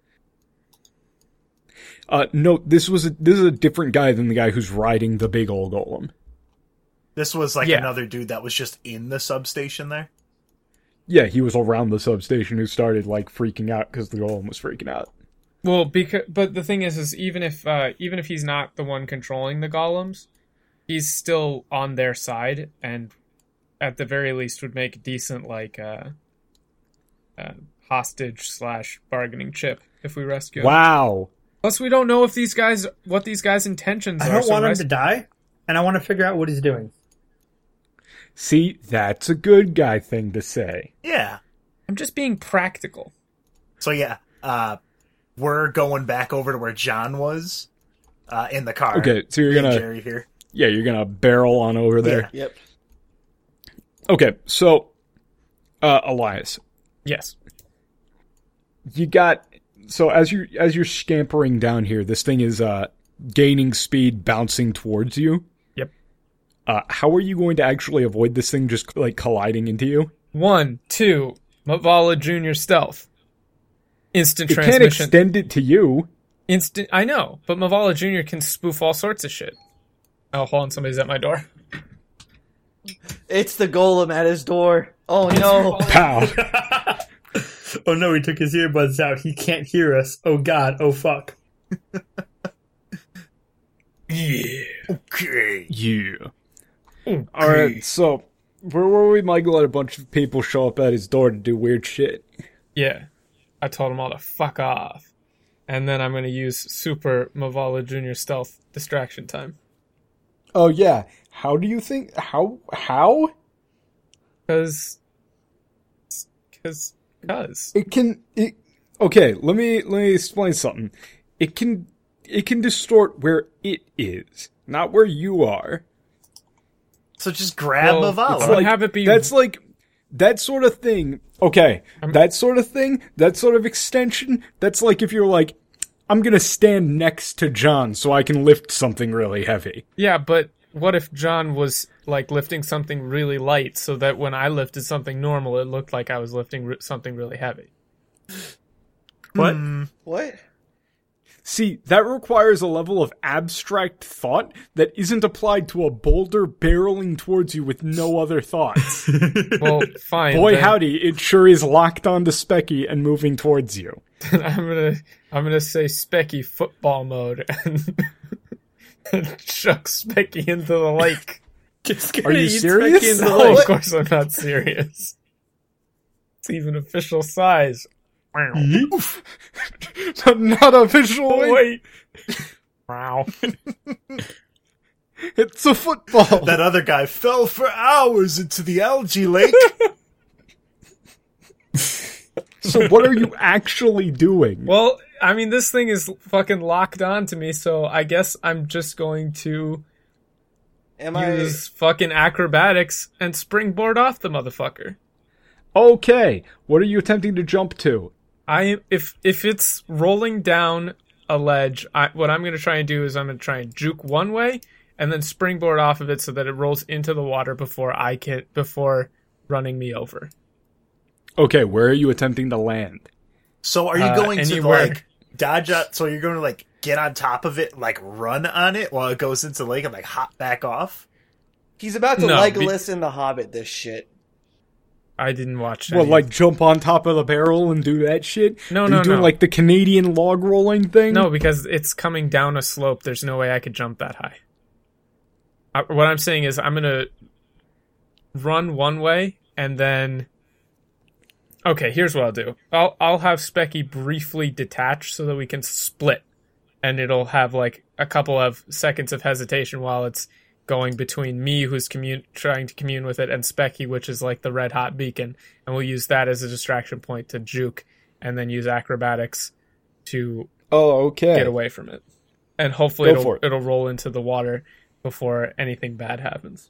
S2: Uh, no, this was a, this is a different guy than the guy who's riding the big old golem.
S1: This was like
S5: Yeah.
S1: another dude that was just in the substation there.
S2: Yeah, he was around the substation who started like freaking out because the golem was freaking out.
S5: Well, because but the thing is, is even if uh, even if he's not the one controlling the golems, he's still on their side, and at the very least would make a decent like uh, uh, hostage slash bargaining chip if we rescue him.
S2: Wow.
S5: Plus, we don't know if these guys what these guys' intentions
S4: I
S5: are.
S4: don't
S5: so
S4: want him
S5: res-
S4: to die, and I want to figure out what he's doing.
S2: See, that's a good guy thing to say.
S1: Yeah.
S5: I'm just being practical.
S1: So yeah, uh, we're going back over to where John was uh, in the car.
S2: Okay, so you're
S1: Me and
S2: gonna
S1: Jerry here.
S2: yeah, you're gonna barrel on over there.
S3: Yep.
S2: Okay, so uh, Elias,
S5: Yes.
S2: you got so as you as you're scampering down here, this thing is uh, gaining speed, bouncing towards you.
S5: Yep.
S2: Uh, how are you going to actually avoid this thing just like colliding into you?
S5: One, two, Mavala Junior stealth. Instant
S2: It can't
S5: transmission.
S2: extend it to you.
S5: Instant. I know, but Mavala Junior can spoof all sorts of shit. Oh, hold on, somebody's at my door.
S3: It's the golem at his door. Oh no.
S2: Pow.
S4: Oh no, he took his earbuds out. He can't hear us. Oh god. Oh fuck.
S5: Yeah.
S1: Okay.
S2: Yeah. All right, so where were we? Michael had a bunch of people show up at his door to do weird shit.
S5: Yeah. I told them all to fuck off. And then I'm going to use Super Mavala Junior stealth distraction time.
S2: Oh yeah. How do you think? How? How?
S5: Because. Because. Because.
S2: It can. It, okay. Let me let me explain something. It can. It can distort where it is, not where you are.
S1: So just grab
S5: Well,
S1: Mavala.
S5: it's like- have it be-
S2: That's like that sort of thing. Okay, that sort of thing. That sort of extension. That's like if you're like, I'm gonna stand next to John so I can lift something really heavy.
S5: Yeah, but what if John was like lifting something really light so that when I lifted something normal, it looked like I was lifting re- something really heavy?
S4: What?
S3: What?
S2: See, that requires a level of abstract thought that isn't applied to a boulder barreling towards you with no other thoughts.
S5: Well, fine.
S2: Boy,
S5: then,
S2: howdy, it sure is locked onto Specky and moving towards you.
S5: I'm gonna I'm gonna say Specky football mode and, and chuck Specky into the lake.
S4: Just
S2: Are
S4: gonna
S2: you
S4: eat
S2: serious?
S4: Specky in the
S2: No.
S5: Oh,
S4: lake.
S5: of course I'm not serious. It's even official size.
S2: Not officially.
S5: Wait. Wow.
S2: It's a football.
S1: That other guy fell for hours into the algae lake.
S2: So what are you actually doing?
S5: Well, I mean, this thing is fucking locked on to me, so I guess I'm just going to
S3: Am
S5: use fucking acrobatics and springboard off the motherfucker.
S2: Okay, what are you attempting to jump to?
S5: I if if it's rolling down a ledge, I, what I'm going to try and do is I'm going to try and juke one way and then springboard off of it so that it rolls into the water before I can before running me over.
S2: Okay, where are you attempting to land?
S1: So are you
S5: Uh,
S1: going to
S5: anywhere.
S1: like dodge out? So you're going to like get on top of it, like run on it while it goes into the lake and like hop back off?
S3: He's about to
S5: No,
S3: Legolas in The Hobbit this shit.
S5: I didn't watch
S2: Well,
S5: any-
S2: like jump on top of the barrel and do that shit?
S5: No,
S2: Are
S5: no,
S2: you doing
S5: no.
S2: like the Canadian log rolling thing?
S5: No, because it's coming down a slope. There's no way I could jump that high. I, what I'm saying is I'm going to run one way and then... Okay, here's what I'll do. I'll I'll have Specky briefly detach so that we can split. And it'll have like a couple of seconds of hesitation while it's going between me, who's commune, trying to commune with it, and Specky, which is like the red hot beacon. And we'll use that as a distraction point to juke and then use acrobatics to
S2: Oh, okay.
S5: get away from it. And hopefully
S2: Go
S5: it'll,
S2: for it.
S5: it'll roll into the water before anything bad happens.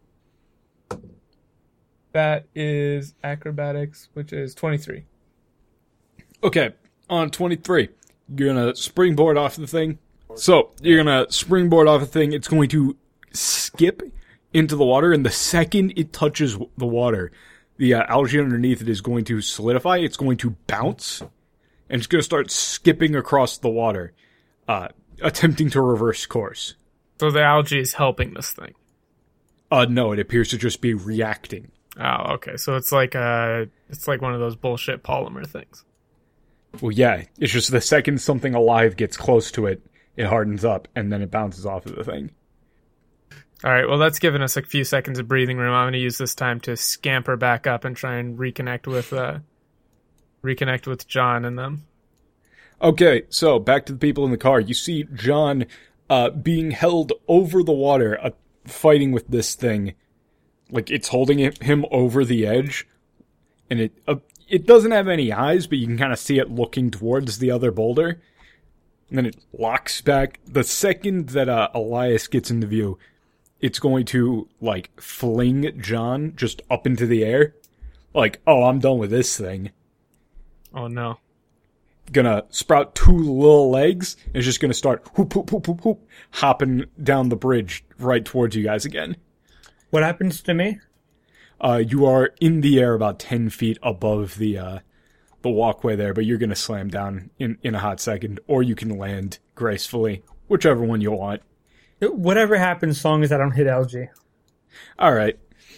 S5: That is acrobatics, which is twenty-three.
S2: Okay, on twenty-three, you're gonna springboard off the thing. So, you're gonna springboard off the thing, it's going to skip into the water, and the second it touches the water, the uh, algae underneath it is going to solidify, it's going to bounce, and it's gonna start skipping across the water, uh, attempting to reverse course.
S5: So the algae is helping this thing.
S2: Uh, no, it appears to just be reacting.
S5: Oh, okay. So it's like uh it's like one of those bullshit polymer things.
S2: Well, yeah, it's just the second something alive gets close to it, it hardens up, and then it bounces off of the thing.
S5: All right, well, that's given us a few seconds of breathing room. I'm going to use this time to scamper back up and try and reconnect with uh reconnect with John and them.
S2: Okay, so back to the people in the car. You see John uh, being held over the water, uh, fighting with this thing. Like, it's holding it, him over the edge, and it uh, it doesn't have any eyes, but you can kind of see it looking towards the other boulder. And then it locks back. The second that uh, Elias gets into view, it's going to, like, fling John just up into the air. Like, oh, I'm done with this thing.
S5: Oh, no.
S2: Gonna sprout two little legs, and it's just gonna start whoop, whoop, whoop, whoop, whoop, hopping down the bridge right towards you guys again.
S4: What happens to me?
S2: Uh, you are in the air about ten feet above the, uh, the walkway there, but you're gonna slam down in, in a hot second, or you can land gracefully, whichever one you want.
S4: Whatever happens, as long as I don't hit algae.
S2: Alright.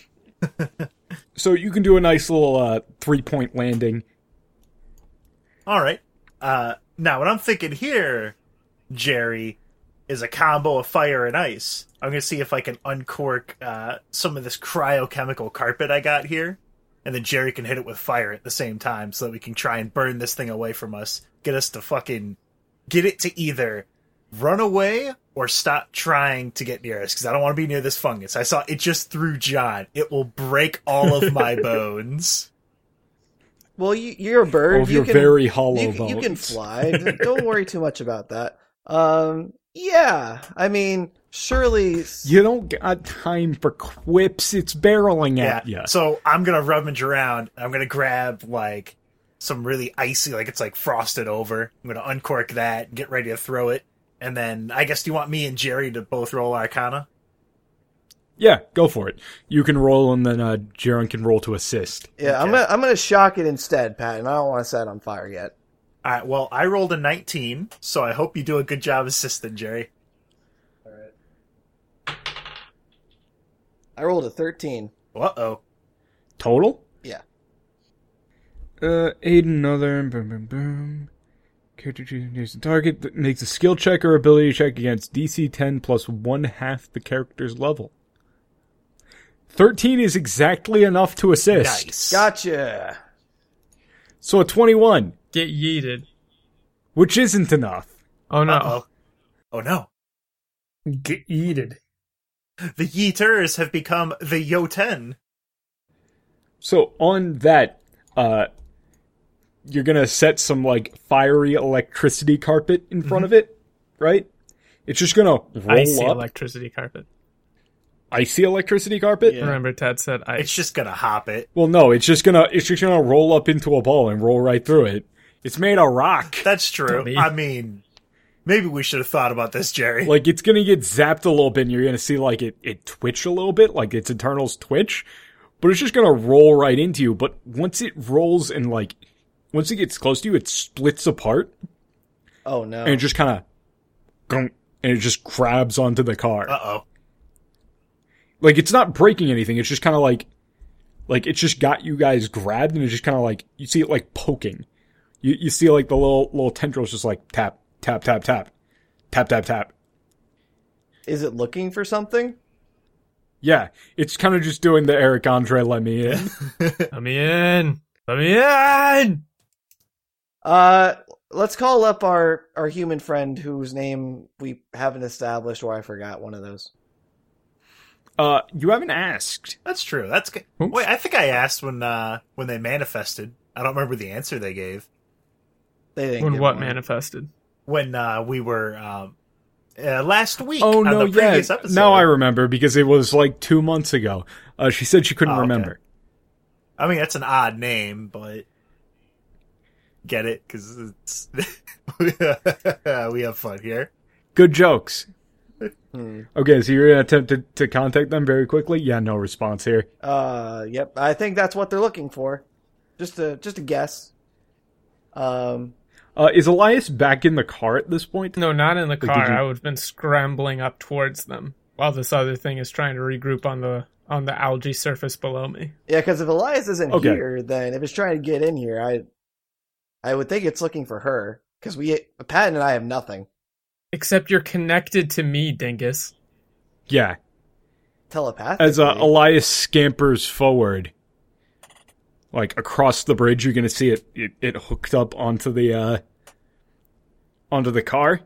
S2: So you can do a nice little, uh, three-point landing.
S1: All right. Uh, now, what I'm thinking here, Jerry, is a combo of fire and ice. I'm going to see if I can uncork uh, some of this cryochemical carpet I got here, and then Jerry can hit it with fire at the same time so that we can try and burn this thing away from us. Get us to fucking... Get it to either run away or stop trying to get near us, because I don't want to be near this fungus. I saw it just threw John. It will break all of my bones.
S3: Well, you, you're a bird.
S2: Of
S3: you
S2: your
S3: can,
S2: very hollow
S3: you, can- you can
S2: bones.
S3: fly. Don't worry too much about that. Um, yeah, I mean, surely.
S2: You don't got time for quips, it's barreling
S1: Yeah.
S2: at you.
S1: So I'm gonna rummage around. I'm gonna grab like some really icy, like it's like frosted over. I'm gonna uncork that, get ready to throw it, and then I guess do you want me and Jerry to both roll Arcana?
S2: Yeah, go for it. You can roll, and then uh, Jaren can roll to assist.
S3: Yeah, I'm
S1: Okay.
S3: gonna I'm gonna shock it instead, Pat, and I don't want to set it on fire yet.
S1: All right. Well, I rolled a nineteen, so I hope you do a good job assisting, Jerry.
S3: I rolled a thirteen.
S1: Uh oh.
S2: Total?
S3: Yeah.
S2: Uh, aid another. Boom, boom, boom. Character chooses a target that makes a skill check or ability check against D C ten plus one half the character's level. thirteen is exactly enough to assist.
S1: Nice.
S3: Gotcha.
S2: So a twenty-one,
S5: Get yeeted.
S2: which isn't enough.
S5: Oh, no.
S1: Uh-oh. Oh no.
S4: Get yeeted.
S1: The Yeeters have become the Yoten.
S2: So on that, uh, you're gonna set some, like, fiery electricity carpet in front of it, right? It's just gonna roll
S5: Icy
S2: up.
S5: electricity carpet.
S2: icy electricity carpet.
S3: Yeah.
S5: Remember, Ted said ice.
S1: It's just gonna hop it.
S2: Well, no, it's just gonna it's just gonna roll up into a ball and roll right through it. It's made of rock.
S1: That's true.
S5: Dummy.
S1: I mean, maybe we should have thought about this, Jerry.
S2: Like, it's gonna get zapped a little bit, and you're gonna see, like, it, it twitch a little bit, like its internals twitch, but it's just gonna roll right into you. But once it rolls and, like, once it gets close to you, it splits apart,
S3: Oh no.
S2: and it just kind of, and it just grabs onto the car.
S1: Uh-oh.
S2: Like, it's not breaking anything, it's just kind of like, like, it just got you guys grabbed, and it's just kind of like, you see it, like, poking. You you see, like, the little little tendrils just, like, tap, tap, tap, tap, tap, tap, tap.
S3: Is it looking for something?
S2: Yeah, it's kind of just doing the Eric Andre let me in.
S5: Let me in. Let me in.
S3: Uh, let's call up our, our human friend whose name we haven't established, or I forgot one of those.
S2: Uh, you haven't asked.
S1: That's true. That's good.
S2: Oops.
S1: Wait, I think I asked when uh, when they manifested. I don't remember the answer they gave.
S3: They didn't
S5: When
S3: give
S5: what
S3: one.
S5: manifested?
S1: When uh, we were um, uh, last week
S2: Oh
S1: on
S2: no,
S1: the
S2: yeah.
S1: previous episode.
S2: Now I remember because it was like two months ago. Uh, she said she couldn't
S1: Oh, okay.
S2: remember.
S1: I mean, that's an odd name, but get it? Because it's we have fun here.
S2: Good jokes.
S3: Hmm.
S2: Okay, so you're gonna attempt to, to contact them very quickly? Yeah, no response here.
S3: Uh, yep. I think that's what they're looking for. Just a just a guess. Um,
S2: Uh, is Elias back in the car at this point?
S5: No, not in the
S2: did
S5: car.
S2: you-
S5: I would have been scrambling up towards them while this other thing is trying to regroup on the on the algae surface below me.
S3: yeah, because if Elias isn't
S2: Okay.
S3: here, then if it's trying to get in here, I, I would think it's looking for her because we Pat and I have nothing
S5: Except you're connected to me, dingus.
S2: Yeah.
S3: telepathically.
S2: As uh, Elias scampers forward, like across the bridge, you're gonna see it, it, it hooked up onto the uh, onto the car.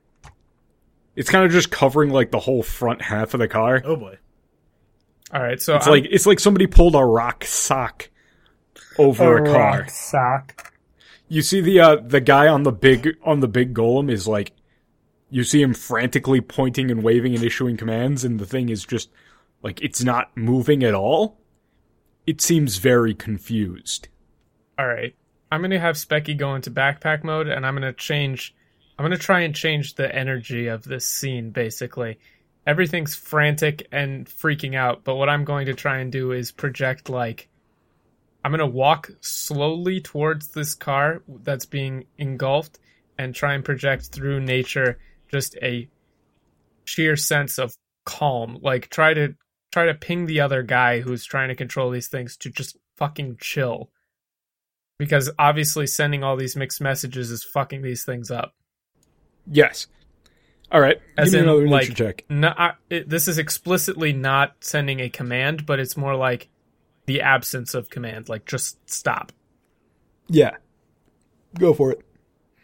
S2: It's kind of just covering like the whole front half of the car.
S1: Oh boy.
S5: All right, so
S2: It's
S5: I'm
S2: like it's like somebody pulled a rock sock over a, car.
S5: rock sock.
S2: You see the uh, the guy on the big on the big golem is like, you see him frantically pointing and waving and issuing commands, and the thing is just like it's not moving at all. It seems very confused.
S5: All right, I'm gonna have Specky go into backpack mode, and I'm gonna change. I'm gonna try and change the energy of this scene. Basically, everything's frantic and freaking out, but what I'm going to try and do is project like I'm gonna walk slowly towards this car that's being engulfed, and try and project through nature just a sheer sense of calm. Like try to try to ping the other guy who's trying to control these things to just fucking chill. Because obviously sending all these mixed messages is fucking these things up.
S2: Yes. All right.
S5: As
S2: Give me
S5: in,
S2: another
S5: like,
S2: nature check.
S5: No, I, it, this is explicitly not sending a command, but it's more like the absence of command. Like, just stop.
S2: Yeah. Go for it.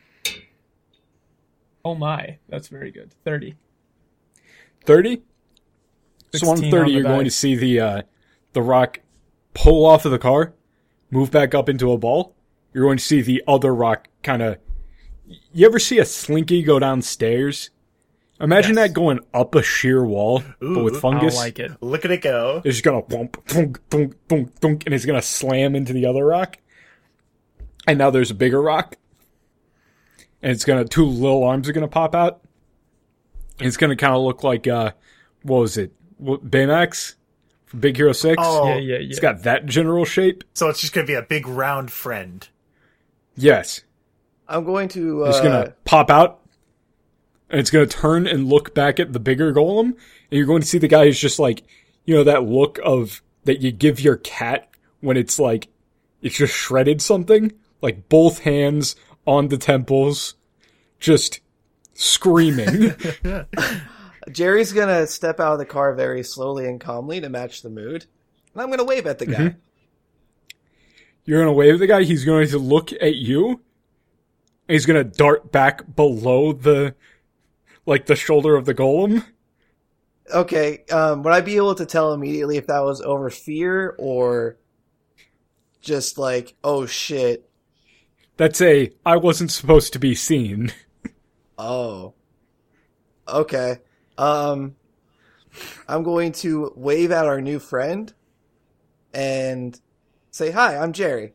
S5: Oh my, that's very good. thirty.
S2: Thirty. So on
S5: sixteen
S2: thirty,
S5: on the
S2: you're going to
S5: dice.
S2: see the uh, the rock pull off of the car, move back up into a ball. You're going to see the other rock kind of. You ever see a slinky go downstairs? Imagine
S1: Yes.
S2: that going up a sheer wall, but with
S1: Ooh,
S2: fungus.
S5: I like it.
S1: Look at it go.
S2: It's just gonna thump, thunk, thunk, thunk, thunk, and it's gonna slam into the other rock. And now there's a bigger rock. And it's gonna, two little arms are gonna pop out. And it's gonna kind of look like, uh, what was it? What, Baymax? From Big Hero six?
S1: Oh,
S5: Yeah, yeah, yeah.
S2: It's got that general shape.
S1: So it's just gonna be a big round friend.
S2: Yes.
S3: I'm going to. Uh,
S2: It's gonna pop out. And it's gonna turn and look back at the bigger golem. And you're going to see the guy who's just like, you know, that look of, that you give your cat when it's like, it's just shredded something. Like both hands on the temples, just screaming.
S3: Jerry's gonna step out of the car very slowly and calmly to match the mood, and I'm gonna wave at the guy.
S2: Mhm. You're gonna wave at the guy, he's going to look at you, and he's gonna dart back below the, like the shoulder of the golem.
S3: Okay, um, would I be able to tell immediately if that was over fear or just like, oh shit,
S2: That's a, I wasn't supposed to be seen.
S3: oh, okay. Um, I'm going to wave at our new friend and say, "Hi, I'm Jerry."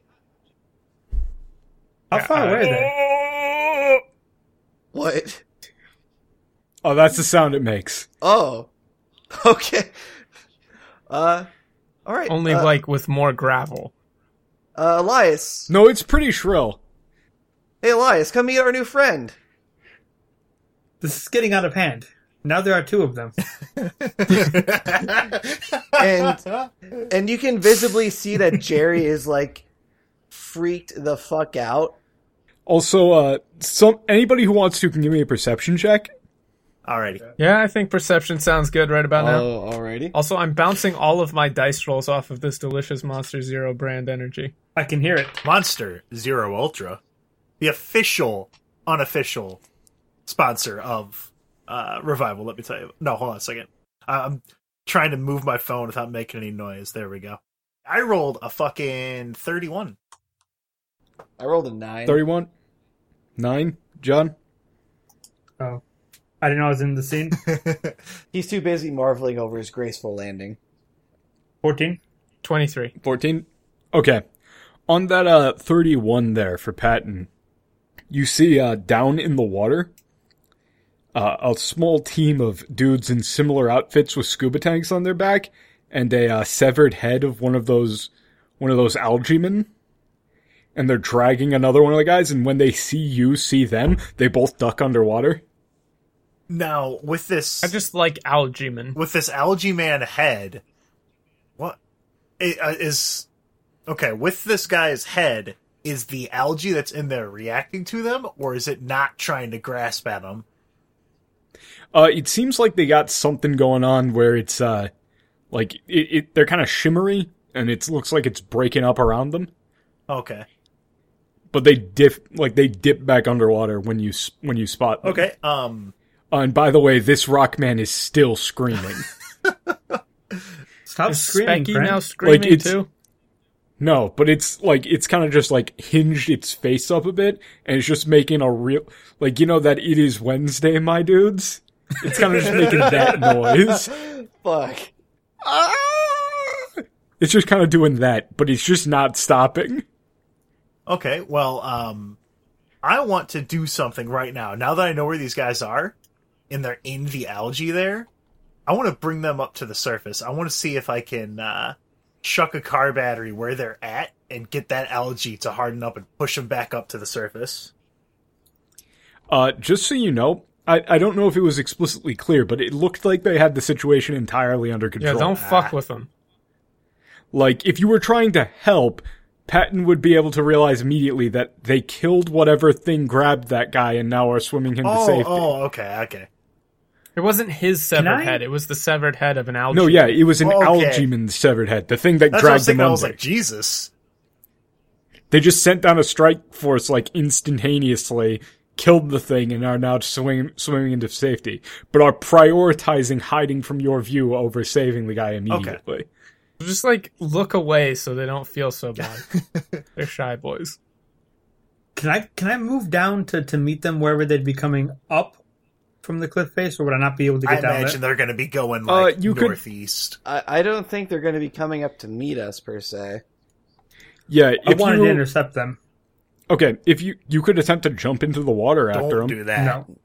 S4: How far away are they?
S3: What?
S2: Oh, that's the sound it makes.
S3: Oh. Okay. Uh, all right.
S5: Only
S3: uh,
S5: like with more gravel.
S3: uh, Elias.
S2: No, it's pretty shrill.
S3: Hey, Elias, come meet our new friend.
S4: This is getting out of hand. Now there are two of them.
S3: And and you can visibly see that Jerry is like freaked the fuck out.
S2: Also, uh, some anybody who wants to can give me a perception check.
S1: Alrighty.
S5: Yeah, I think perception sounds good right about now.
S3: Oh, alrighty.
S5: Also, I'm bouncing all of my dice rolls off of this delicious Monster Zero brand energy.
S4: I can hear it.
S1: Monster Zero Ultra, the official, unofficial sponsor of uh, Revival. Let me tell you. No, hold on a second. I'm trying to move my phone without making any noise. There we go. I rolled a fucking thirty-one.
S3: I rolled a nine.
S2: Thirty-one, nine. John.
S4: Oh. I didn't know I was in the scene.
S3: He's too busy marveling over his graceful landing.
S4: fourteen.
S5: twenty-three.
S2: fourteen. Okay. On that uh thirty-one there for Patton, you see uh down in the water uh, a small team of dudes in similar outfits with scuba tanks on their back and a uh, severed head of one of those one of those algae men. And they're dragging another one of the guys, and when they see you see them, they both duck underwater.
S1: Now, with this...
S5: I just like algae man.
S1: With this algae man head... What? It, uh, is... Okay, with this guy's head, is the algae that's in there reacting to them, or is it not trying to grasp at them?
S2: Uh, it seems like they got something going on where it's, uh, like, it, it they're kind of shimmery, and it looks like it's breaking up around them.
S1: Okay.
S2: But they dip, like, they dip back underwater when you, when you spot them.
S1: Okay, um...
S2: Uh, and by the way, this rock man is still screaming.
S4: Stop
S5: Is
S4: screaming,
S5: Specky
S4: friend.
S5: now screaming
S2: Like, it's-
S5: too?
S2: No, but it's like, it's kind of just like hinged its face up a bit, and it's just making a real, like, you know that It Is Wednesday, my dudes? It's kind of just making that noise.
S3: Fuck.
S2: Ah! It's just kind of doing that, but it's just not stopping.
S1: Okay, well, um... I want to do something right now. Now that I know where these guys are, and they're in the algae there, I want to bring them up to the surface. I want to see if I can uh, chuck a car battery where they're at and get that algae to harden up and push them back up to the surface.
S2: Uh, just so you know, I, I don't know if it was explicitly clear, but it looked like they had the situation entirely under control.
S5: Yeah, don't fuck with them.
S2: Like, if you were trying to help, Patton would be able to realize immediately that they killed whatever thing grabbed that guy and now are swimming him to
S1: Oh,
S2: safety.
S1: oh, okay, okay.
S5: It wasn't his severed
S4: I-
S5: head. It was the severed head of an algae.
S2: No, yeah, it was an
S1: Okay.
S2: algae man's severed head, the thing that
S1: That's what I was
S2: dragged them
S1: thinking. I
S2: under.
S1: was like, Jesus.
S2: They just sent down a strike force, like, instantaneously, killed the thing, and are now swing, swimming into safety, but are prioritizing hiding from your view over saving the guy immediately.
S5: Just like look away so they don't feel so bad. They're shy boys.
S4: Can I can I move down to, to meet them wherever they'd be coming up from the cliff face, or would I not be able to
S1: I
S4: get down
S1: imagine
S4: there?
S1: they're going to be going,
S2: Uh,
S1: like,
S2: you could-
S1: northeast.
S3: I, I don't think they're going to be coming up to meet us, per se.
S2: Yeah,
S4: I
S2: if
S4: wanted
S2: you,
S4: to intercept them.
S2: okay, if you you could attempt to jump into the water after
S1: Don't
S2: him,
S1: do that.
S4: No.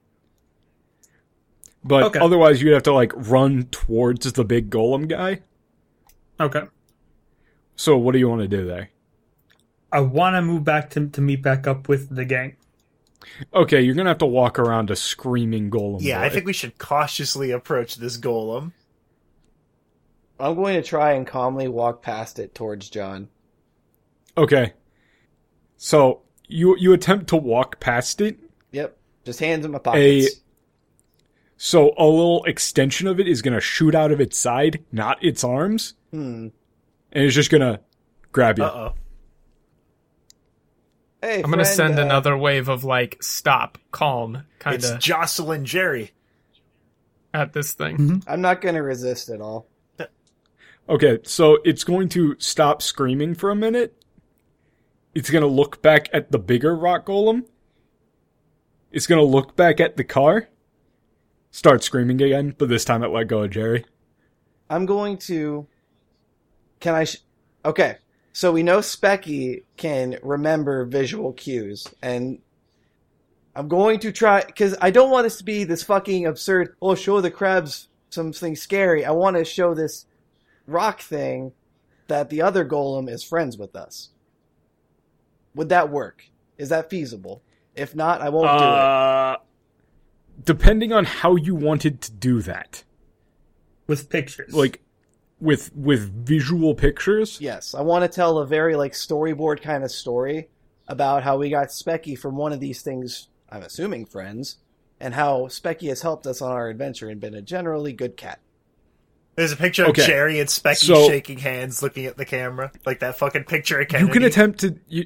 S2: but
S4: Okay.
S2: otherwise you'd have to like run towards the big golem guy.
S4: Okay.
S2: So what do you want to do there?
S4: I want to move back to to meet back up with the gang.
S2: Okay, you're gonna have to walk around a screaming golem.
S1: Yeah,
S2: boy.
S1: I think we should cautiously approach this golem.
S3: I'm going to try and calmly walk past it towards John.
S2: Okay, so you you attempt to walk past it.
S3: Yep. Just hands in my pockets.
S2: So a little extension of it is gonna shoot out of its side, not its arms,
S3: Hmm.
S2: and it's just gonna grab you.
S1: Uh-oh.
S3: Hey,
S5: I'm gonna
S3: friend,
S5: send
S3: uh,
S5: another wave of like stop, calm, kind
S1: It's
S5: of
S1: Jocelyn Jerry.
S5: at this thing.
S4: Mhm.
S3: I'm not going to resist at all.
S2: Okay, so it's going to stop screaming for a minute. It's going to look back at the bigger rock golem. It's going to look back at the car. Start screaming again, but this time it let go of Jerry.
S3: I'm going to. Can I? Sh- okay, so we know Specky can remember visual cues, and I'm going to try because I don't want this to be this fucking absurd. Oh, show the crabs something scary. I want to show this rock thing that the other golem is friends with us. Would that work? Is that feasible? If not, I won't
S2: uh, do it. Depending on how you wanted to do that.
S4: With pictures.
S2: Like, with with visual pictures?
S3: Yes. I want to tell a very, like, storyboard kind of story about how we got Specky from one of these things, I'm assuming friends, and how Specky has helped us on our adventure and been a generally good cat.
S1: There's a picture of
S2: Okay.
S1: Jerry and Specky
S2: So-
S1: shaking hands looking at the camera. Like that fucking picture of Kennedy.
S2: You can attempt to... You,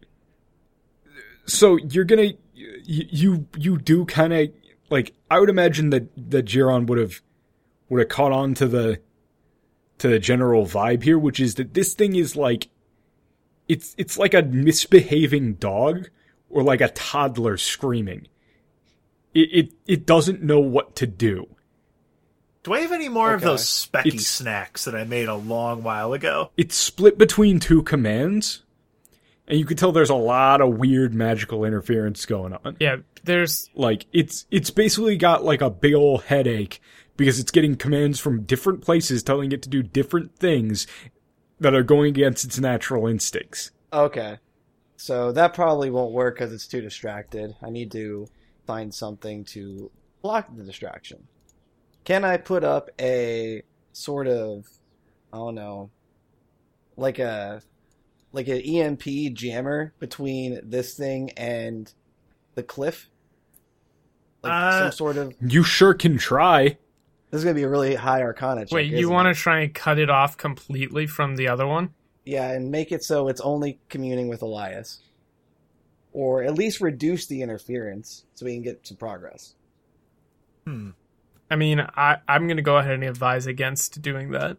S2: so, you're gonna... You, you, you do kind of... Like, I would imagine that, that Jiron would have would have caught on to the to the general vibe here, which is that this thing is like... It's it's like a misbehaving dog or like a toddler screaming. It it, it doesn't know what to do.
S1: Do I have any more of
S3: Okay.
S1: those Specky
S2: It's-
S1: snacks that I made a long while ago?
S2: It's split between two commands, and you can tell there's a lot of weird magical interference going on.
S5: Yeah, there's
S2: Like, it's it's basically got like a big ol' headache because it's getting commands from different places telling it to do different things that are going against its natural instincts.
S3: Okay. So that probably won't work because it's too distracted. I need to find something to block the distraction. Can I put up a sort of, I don't know, like a like an E M P jammer between this thing and the cliff? Like
S1: Uh,
S3: some sort of.
S2: You sure can try.
S3: This is gonna be a really high Arcana check.
S5: wait. You
S3: isn't
S5: want
S3: it?
S5: to try and cut it off completely from the other one?
S3: Yeah, and make it so it's only communing with Elias, or at least reduce the interference so we can get some progress.
S1: Hmm.
S5: I mean, I I'm gonna go ahead and advise against doing that.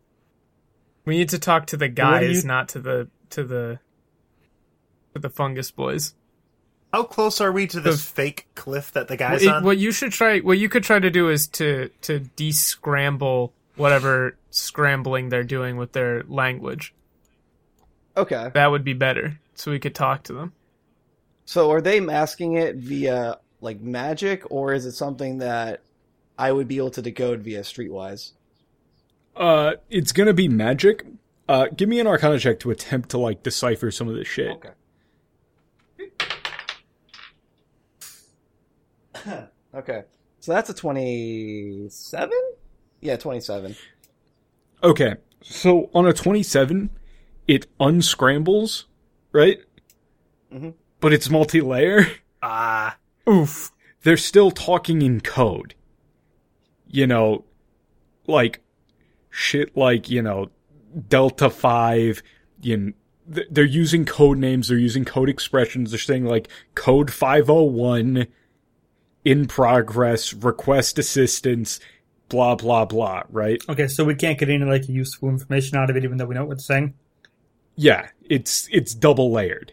S5: We need to talk to the
S4: what do
S5: guys,
S4: you-
S5: not to the to the to the fungus boys.
S1: How close are we to this
S5: The-
S1: fake cliff that the guy's
S5: It-
S1: on?
S5: what you should try, what you could try to do is to to descramble whatever scrambling they're doing with their language.
S3: Okay.
S5: That would be better, so we could talk to them.
S3: So are they masking it via like magic, or is it something that I would be able to decode via Streetwise?
S2: Uh, it's gonna be magic. Uh, give me an Arcana check to attempt to like decipher some of this shit.
S3: Okay. Okay. So that's a twenty-seven? Yeah, twenty-seven.
S2: Okay, so on a twenty-seven, it unscrambles, right?
S3: Mhm.
S2: But it's multi-layer.
S1: Ah,
S5: Oof.
S2: They're still talking in code. You know, like, shit like, you know, Delta five, you know, th- they're using code names, they're using code expressions, they're saying like, code five oh one, in progress, request assistance, blah, blah, blah, right?
S4: Okay, so we can't get any like useful information out of it, even though we know what it's saying.
S2: Yeah, it's it's double layered.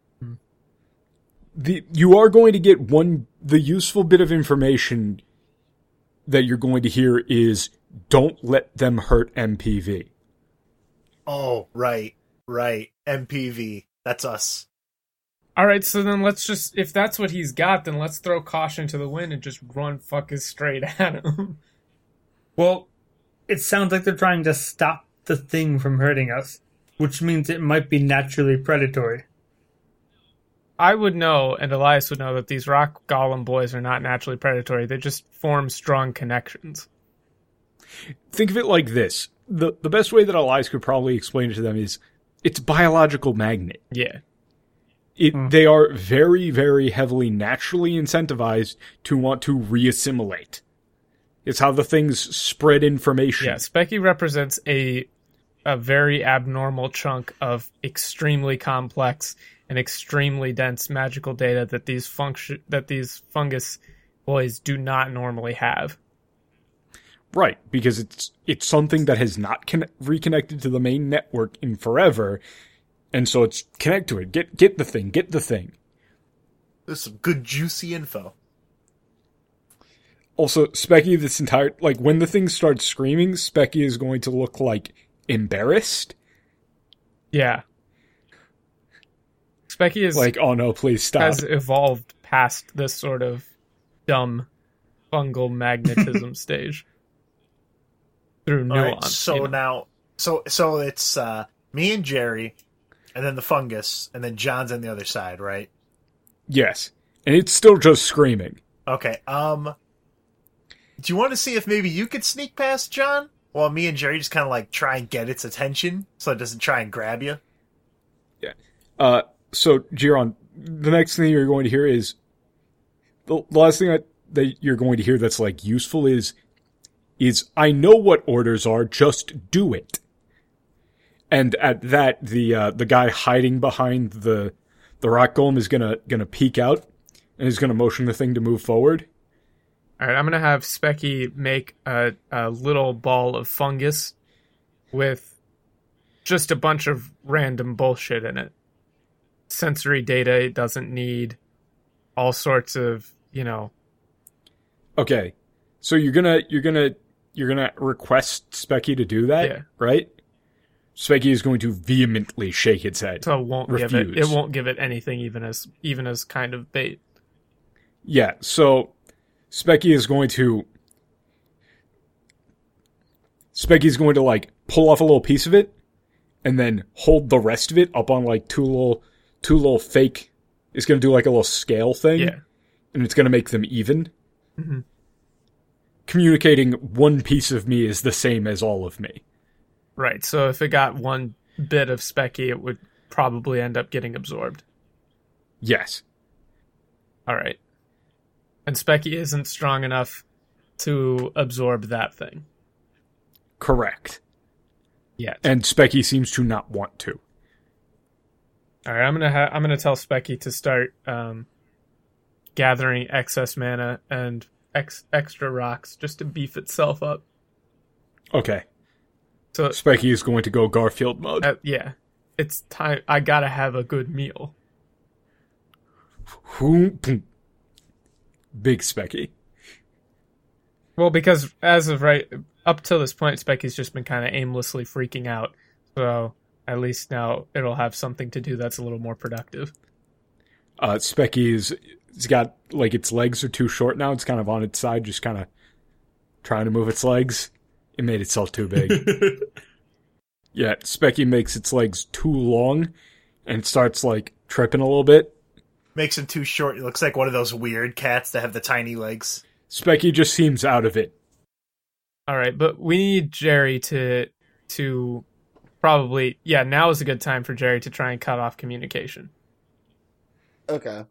S2: The you are going to get one the useful bit of information that you're going to hear is don't let them hurt M P V.
S1: oh, right, right. M P V. That's us.
S5: All right, so then let's just, if that's what he's got, then let's throw caution to the wind and just run fucking straight at him.
S4: Well, it sounds like they're trying to stop the thing from hurting us, which means it might be naturally predatory.
S5: I would know, and Elias would know, that these rock golem boys are not naturally predatory. They just form strong connections.
S2: Think of it like this. The the best way that Elias could probably explain it to them is it's biological magnet.
S5: Yeah.
S2: It they are very, very heavily naturally incentivized to want to reassimilate. It's how the things spread information.
S5: Yeah, Specky represents a a very abnormal chunk of extremely complex and extremely dense magical data that these function that these fungus boys do not normally have.
S2: Right, because it's it's something that has not con- reconnected to the main network in forever, and so it's connect to it. Get get the thing. Get the thing.
S1: There's some good juicy info.
S2: Also, Specky, this entire, like, when the thing starts screaming, Specky is going to look, like, embarrassed.
S5: Yeah. Specky is,
S2: like, oh no, please stop.
S5: has evolved past this sort of dumb fungal magnetism stage. Through
S1: All right,
S5: nuance.
S1: so
S5: you know?
S1: now, so so it's uh, me and Jerry, and then the fungus, and then John's on the other side, right?
S2: Yes. And it's still just screaming.
S1: Okay. Um, do you want to see if maybe you could sneak past John, while me and Jerry just kind of like try and get its attention, so it doesn't try and grab you?
S2: Yeah. Uh, so, Jiron, the next thing you're going to hear is the, the last thing that, that you're going to hear that's like useful is is I know what orders are, just do it. And at that, the uh, the guy hiding behind the the rock golem is gonna gonna peek out and is gonna motion the thing to move forward.
S5: All right, I'm gonna have Specky make a, a little ball of fungus with just a bunch of random bullshit in it. Sensory data it doesn't need, all sorts of, you know.
S2: Okay, so you're gonna you're gonna you're gonna request Specky to do that,
S5: Yeah.
S2: right? Specky is going to vehemently shake its head.
S5: So it won't
S2: Refuse.
S5: give it. It won't give it anything, even as even as kind of bait.
S2: Yeah, so Specky is going to Specky is going to like pull off a little piece of it, and then hold the rest of it up on like two little two little fake. It's going to do like a little scale thing,
S5: Yeah.
S2: and it's going to make them even.
S5: Mm-hmm.
S2: Communicating one piece of me is the same as all of me.
S5: Right. So if it got one bit of Specky, it would probably end up getting absorbed.
S2: Yes.
S5: All right. And Specky isn't strong enough to absorb that thing.
S2: Correct.
S5: Yet.
S2: And Specky seems to not want to.
S5: All right, I'm gonna ha- I'm gonna tell Specky to start um, gathering excess mana and ex- extra rocks just to beef itself up.
S2: Okay.
S5: So
S2: Specky is going to go Garfield mode.
S5: uh, yeah, it's time. I gotta have a good meal.
S2: Big Specky.
S5: Well, because as of right up till this point, Specky's just been kind of aimlessly freaking out. So at least now it'll have something to do that's a little more productive.
S2: Uh, Specky's it's got like its legs are too short now. It's kind of on its side, just kind of trying to move its legs. It made itself too big. Yeah, Specky makes its legs too long and starts like tripping a little bit.
S1: Makes him too short. It looks like one of those weird cats that have the tiny legs.
S2: Specky just seems out of it.
S5: All right, but we need Jerry to to probably yeah. Now is a good time for Jerry to try and cut off communication.
S3: Okay.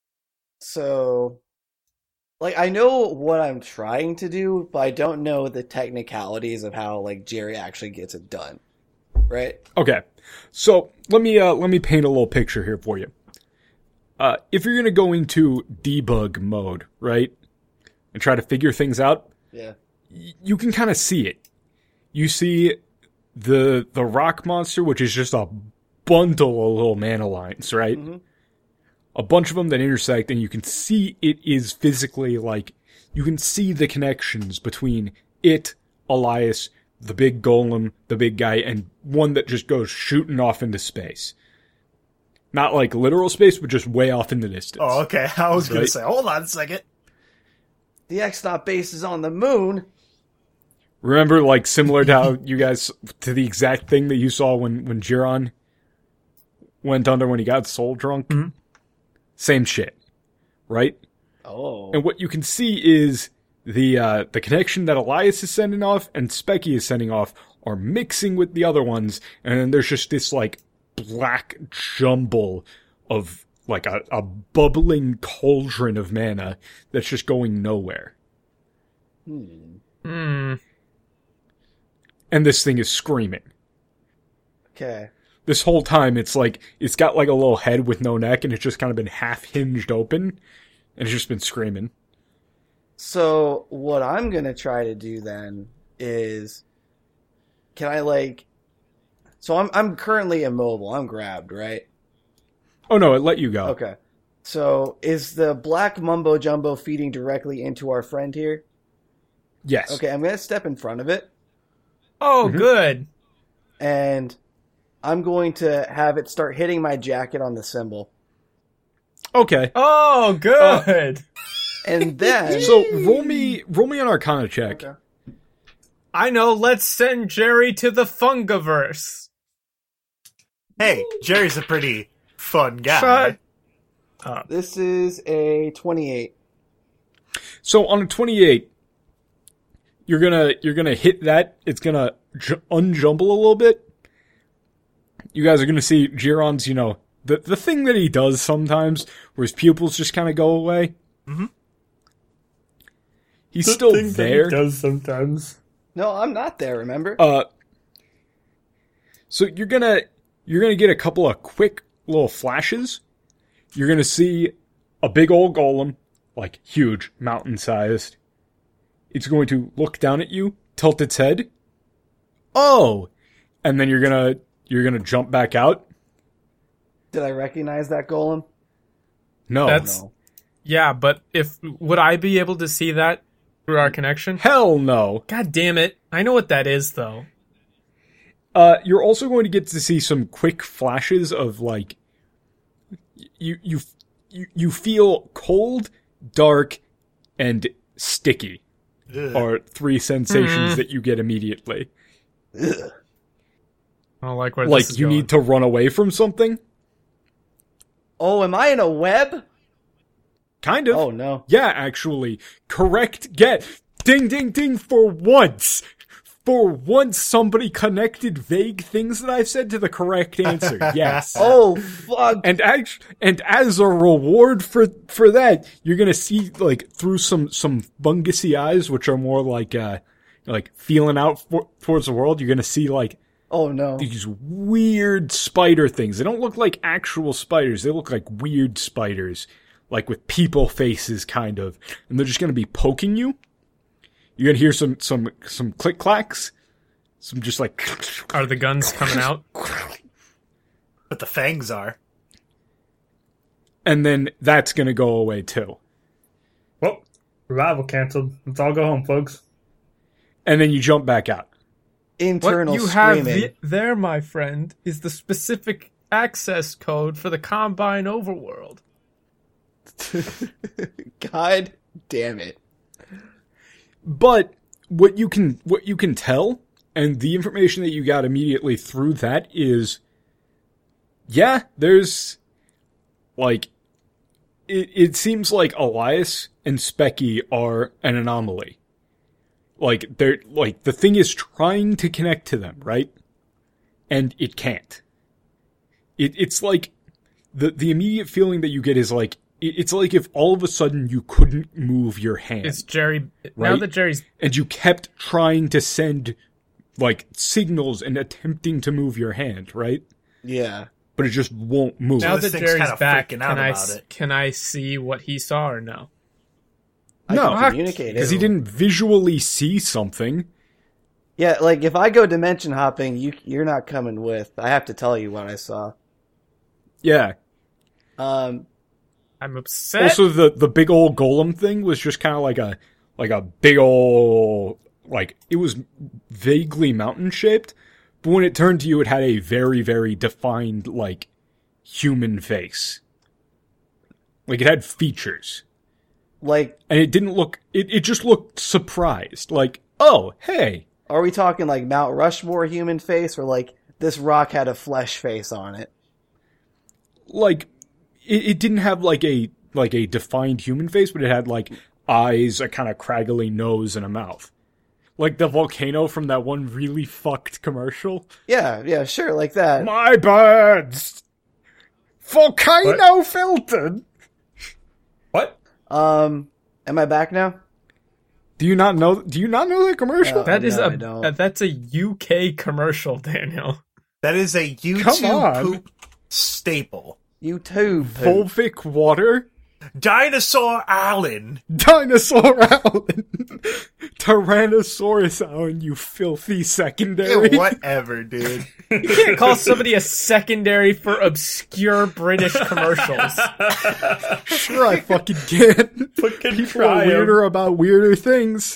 S3: So, like, I know what I'm trying to do, but I don't know the technicalities of how, like, Jerry actually gets it done. Right?
S2: Okay, so let me uh, let me paint a little picture here for you. Uh, if you're gonna go into debug mode, right, and try to figure things out,
S3: Yeah.
S2: y- you can kind of see it. You see the the rock monster, which is just a bundle of little mana lines, right?
S3: Mhm.
S2: A bunch of them that intersect, and you can see it is physically like you can see the connections between it, Elias, the big golem, the big guy, and one that just goes shooting off into space. Not like literal space, but just way off in the distance.
S1: Oh, okay. I was going
S2: Right.
S1: to say, hold on a second.
S3: The X-Dot base is on the moon.
S2: Remember, like, similar to how you guys, to the exact thing that you saw when, when Jiron went under when he got soul drunk?
S5: Mhm.
S2: Same shit. Right?
S3: Oh.
S2: And what you can see is the uh, the connection that Elias is sending off and Specky is sending off are mixing with the other ones, and then there's just this, like, black jumble of, like, a, a bubbling cauldron of mana that's just going nowhere.
S3: Hmm.
S5: Hmm.
S2: And this thing is screaming.
S3: Okay.
S2: This whole time, it's like, it's got like a little head with no neck, and it's just kind of been half hinged open, and it's just been screaming.
S3: So, what I'm gonna try to do then is, can I, like, so I'm I'm currently immobile. I'm grabbed, right?
S2: Oh no, it let you go.
S3: Okay. So, is the black mumbo jumbo feeding directly into our friend here?
S2: Yes.
S3: Okay, I'm gonna step in front of it,
S5: Oh, good.
S3: and I'm going to have it start hitting my jacket on the symbol.
S2: Okay.
S5: Oh, good.
S3: And then...
S2: So roll me roll me an Arcana check.
S3: Okay.
S5: I know. Let's send Jerry to the Fungiverse.
S1: Hey, Jerry's a pretty fun guy.
S5: Shut
S3: This is a twenty-eight.
S2: So on a twenty-eight, you're gonna you're gonna hit that. It's gonna j- unjumble a little bit. You guys are gonna see Giron's, you know, the the thing that he does sometimes, where his pupils just kind of go away.
S1: Mhm.
S2: He's still there.
S4: does sometimes.
S3: No, I'm not there, remember?
S2: Uh, so you're gonna you're gonna get a couple of quick little flashes. You're gonna see a big old golem, like huge, mountain sized. It's going to look down at you, tilt its head. Oh, and then you're gonna you're gonna jump back out.
S3: Did I recognize that golem?
S2: No,
S5: That's-
S3: No.
S5: Yeah, but if would I be able to see that through our connection?
S2: hell no.
S5: God damn it! I know what that is, though.
S2: Uh, you're also going to get to see some quick flashes of like you you you you feel cold, dark, and sticky
S1: Ugh.
S2: are three sensations
S5: Mhm.
S2: that you get immediately.
S3: Ugh.
S5: I don't like where
S2: Like
S5: this is
S2: you
S5: going.
S2: need to run away from something.
S3: Oh, am I in a web?
S2: Kind of.
S3: Oh, no.
S2: Yeah, actually. Correct get. Ding, ding, ding for once. For once, somebody connected vague things that I've said to the correct answer. Yes.
S3: Oh, fuck.
S2: And act- and as a reward for for that, you're gonna see like through some some fungusy eyes, which are more like uh like feeling out for, towards the world. You're gonna see like
S3: Oh, no.
S2: these weird spider things. They don't look like actual spiders. They look like weird spiders, like with people faces, kind of. And they're just gonna be poking you. You're gonna hear some some some click clacks, some just like.
S5: Are the guns coming out?
S1: But the fangs are.
S2: And then that's gonna go away too.
S4: Well, revival canceled. Let's all go home, folks.
S2: And then you jump back out.
S3: Internal
S5: What you have
S3: screaming.
S5: the- there, my friend, is the specific access code for the Combine Overworld.
S3: God damn it.
S2: But what you can what you can tell, and the information that you got immediately through that is, yeah, there's like it. It seems like Elias and Specky are an anomaly. Like they're like the thing is trying to connect to them, right? And it can't. It it's like the the immediate feeling that you get is like it, it's like if all of a sudden you couldn't move your hand.
S5: It's Jerry. Now
S2: Right?
S5: that Jerry's
S2: And you kept trying to send, like, signals and attempting to move your hand, right?
S3: Yeah.
S2: But it just won't move.
S5: now
S1: this
S5: that
S1: thing's
S5: Jerry's
S1: kinda
S5: back,
S1: freaking
S5: can
S1: out
S5: I
S1: about
S5: s-
S1: it.
S5: can I see what he saw or no?
S3: I
S2: No.
S3: can communicate
S2: Because
S3: it.
S2: he didn't visually see something.
S3: Yeah, like if I go dimension hopping, you you're not coming with. I have to tell you what I saw.
S2: Yeah.
S3: Um,
S5: I'm upset.
S2: Also, the, the big old golem thing was just kind of like a, like a big old, like, it was vaguely mountain shaped, but when it turned to you, it had a very, very defined, like, human face. Like, it had features.
S3: like,
S2: And it didn't look, it, it just looked surprised. Like, oh, hey.
S3: are we talking like Mount Rushmore human face, or like this rock had a flesh face on it?
S2: Like, it, it didn't have like a, like a defined human face, but it had like eyes, a kind of craggly nose, and a mouth. Like the volcano from that one really fucked commercial.
S3: Yeah, yeah, sure, like that.
S2: My birds! Volcano filtered!
S4: What?
S3: Um, am I back now?
S2: Do you not know, do you not know that commercial?
S3: Uh,
S5: that is
S3: no, I
S5: a
S3: don't.
S5: uh, that's a U K commercial, Daniel.
S1: That is a
S2: Come
S1: YouTube
S2: on.
S1: poop staple.
S3: YouTube.
S2: Volvic water?
S1: Dinosaur Allen.
S2: Dinosaur Allen! Tyrannosaurus Allen, you filthy secondary.
S1: Whatever, dude.
S5: You can't call somebody a secondary for obscure British commercials.
S2: Sure I fucking can.
S4: Fucking
S2: People are weirder about weirder things.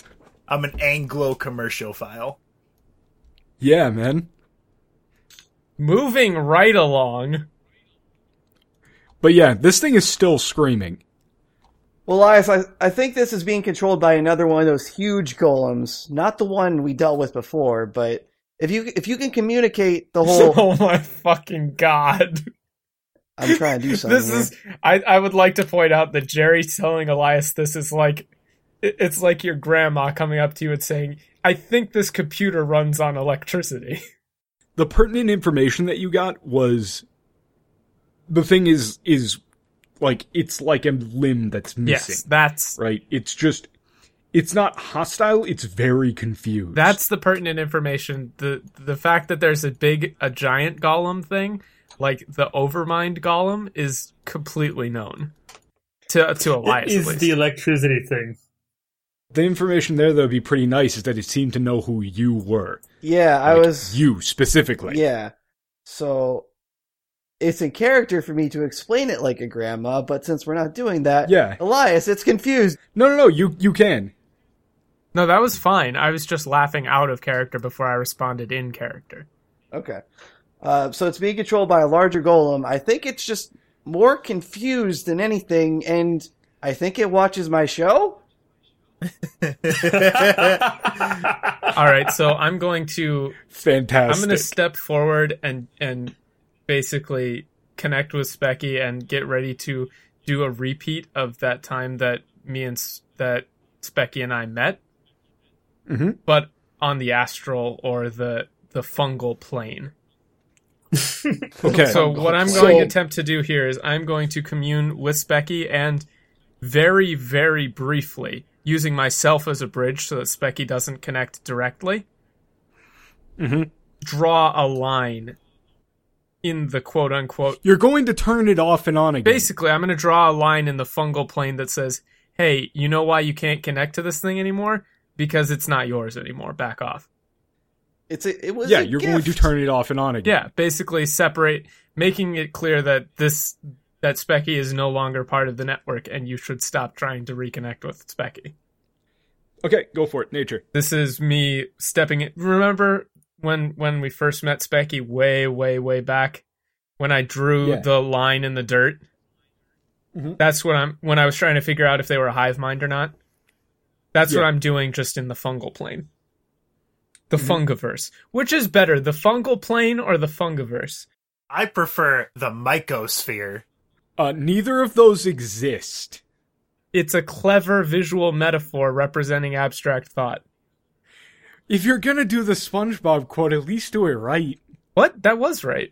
S1: I'm an Anglo commercial file.
S2: Yeah, man.
S5: Moving right along.
S2: But yeah, this thing is still screaming.
S3: Well, Elias, I, I think this is being controlled by another one of those huge golems. Not the one we dealt with before, but if you if you can communicate the whole...
S5: Oh my fucking god.
S3: I'm trying to do something
S5: This
S3: here.
S5: is. I, I would like to point out that Jerry telling Elias this is like. it- It's like your grandma coming up to you and saying, I think this computer runs on electricity.
S2: The pertinent information that you got was... The thing is, is like, it's like a limb that's missing.
S5: Yes, that's.
S2: Right? It's just... It's not hostile, it's very confused.
S5: That's the pertinent information. The the fact that there's a big, a giant golem thing, like the Overmind golem, is completely known. To, to Elias,
S4: It
S5: at
S4: is
S5: least.
S4: the electricity thing.
S2: The information there that would be pretty nice is that it seemed to know who you were.
S3: Yeah, I
S2: Like,
S3: was...
S2: You, specifically.
S3: Yeah. So, it's in character for me to explain it like a grandma, but since we're not doing that,
S2: Yeah.
S3: Elias, it's confused.
S2: No, no, no, you, you can.
S5: No, that was fine. I was just laughing out of character before I responded in character.
S3: Okay. Uh, so it's being controlled by a larger golem. I think it's just more confused than anything, and I think it watches my show?
S5: All right, so I'm going to
S2: Fantastic.
S5: I'm going to step forward and and basically connect with Specky and get ready to do a repeat of that time that me and S- that Specky and I met,
S2: Mhm.
S5: but on the astral or the the fungal plane.
S2: Okay.
S5: So what I'm
S2: So-
S5: going to attempt to do here is I'm going to commune with Specky and very, very briefly, using myself as a bridge so that Specky doesn't connect directly,
S2: Mhm.
S5: draw a line in the quote-unquote...
S2: You're going to turn it off and on again.
S5: Basically, I'm going to draw a line in the fungal plane that says, hey, you know why you can't connect to this thing anymore? Because it's not yours anymore. Back off.
S3: It's a, it was
S2: Yeah,
S3: a
S2: you're
S3: gift.
S2: going to turn it off and on again.
S5: Yeah, basically separate, making it clear that this that Specky is no longer part of the network and you should stop trying to reconnect with Specky.
S2: Okay, go for it. Nature.
S5: This is me stepping in. Remember when when we first met Specky way, way, way back? When I drew
S2: Yeah.
S5: the line in the dirt?
S2: Mhm.
S5: That's what I'm, when I was trying to figure out if they were a hive mind or not. That's
S2: Yeah.
S5: what I'm doing just in the fungal plane. The
S2: Mm-hmm.
S5: fungiverse. Which is better, the fungal plane or the fungiverse?
S1: I prefer the mycosphere.
S2: Uh, neither of those exist.
S5: It's a clever visual metaphor representing abstract thought.
S2: If you're gonna do the SpongeBob quote, at least do it right.
S5: What? That was right.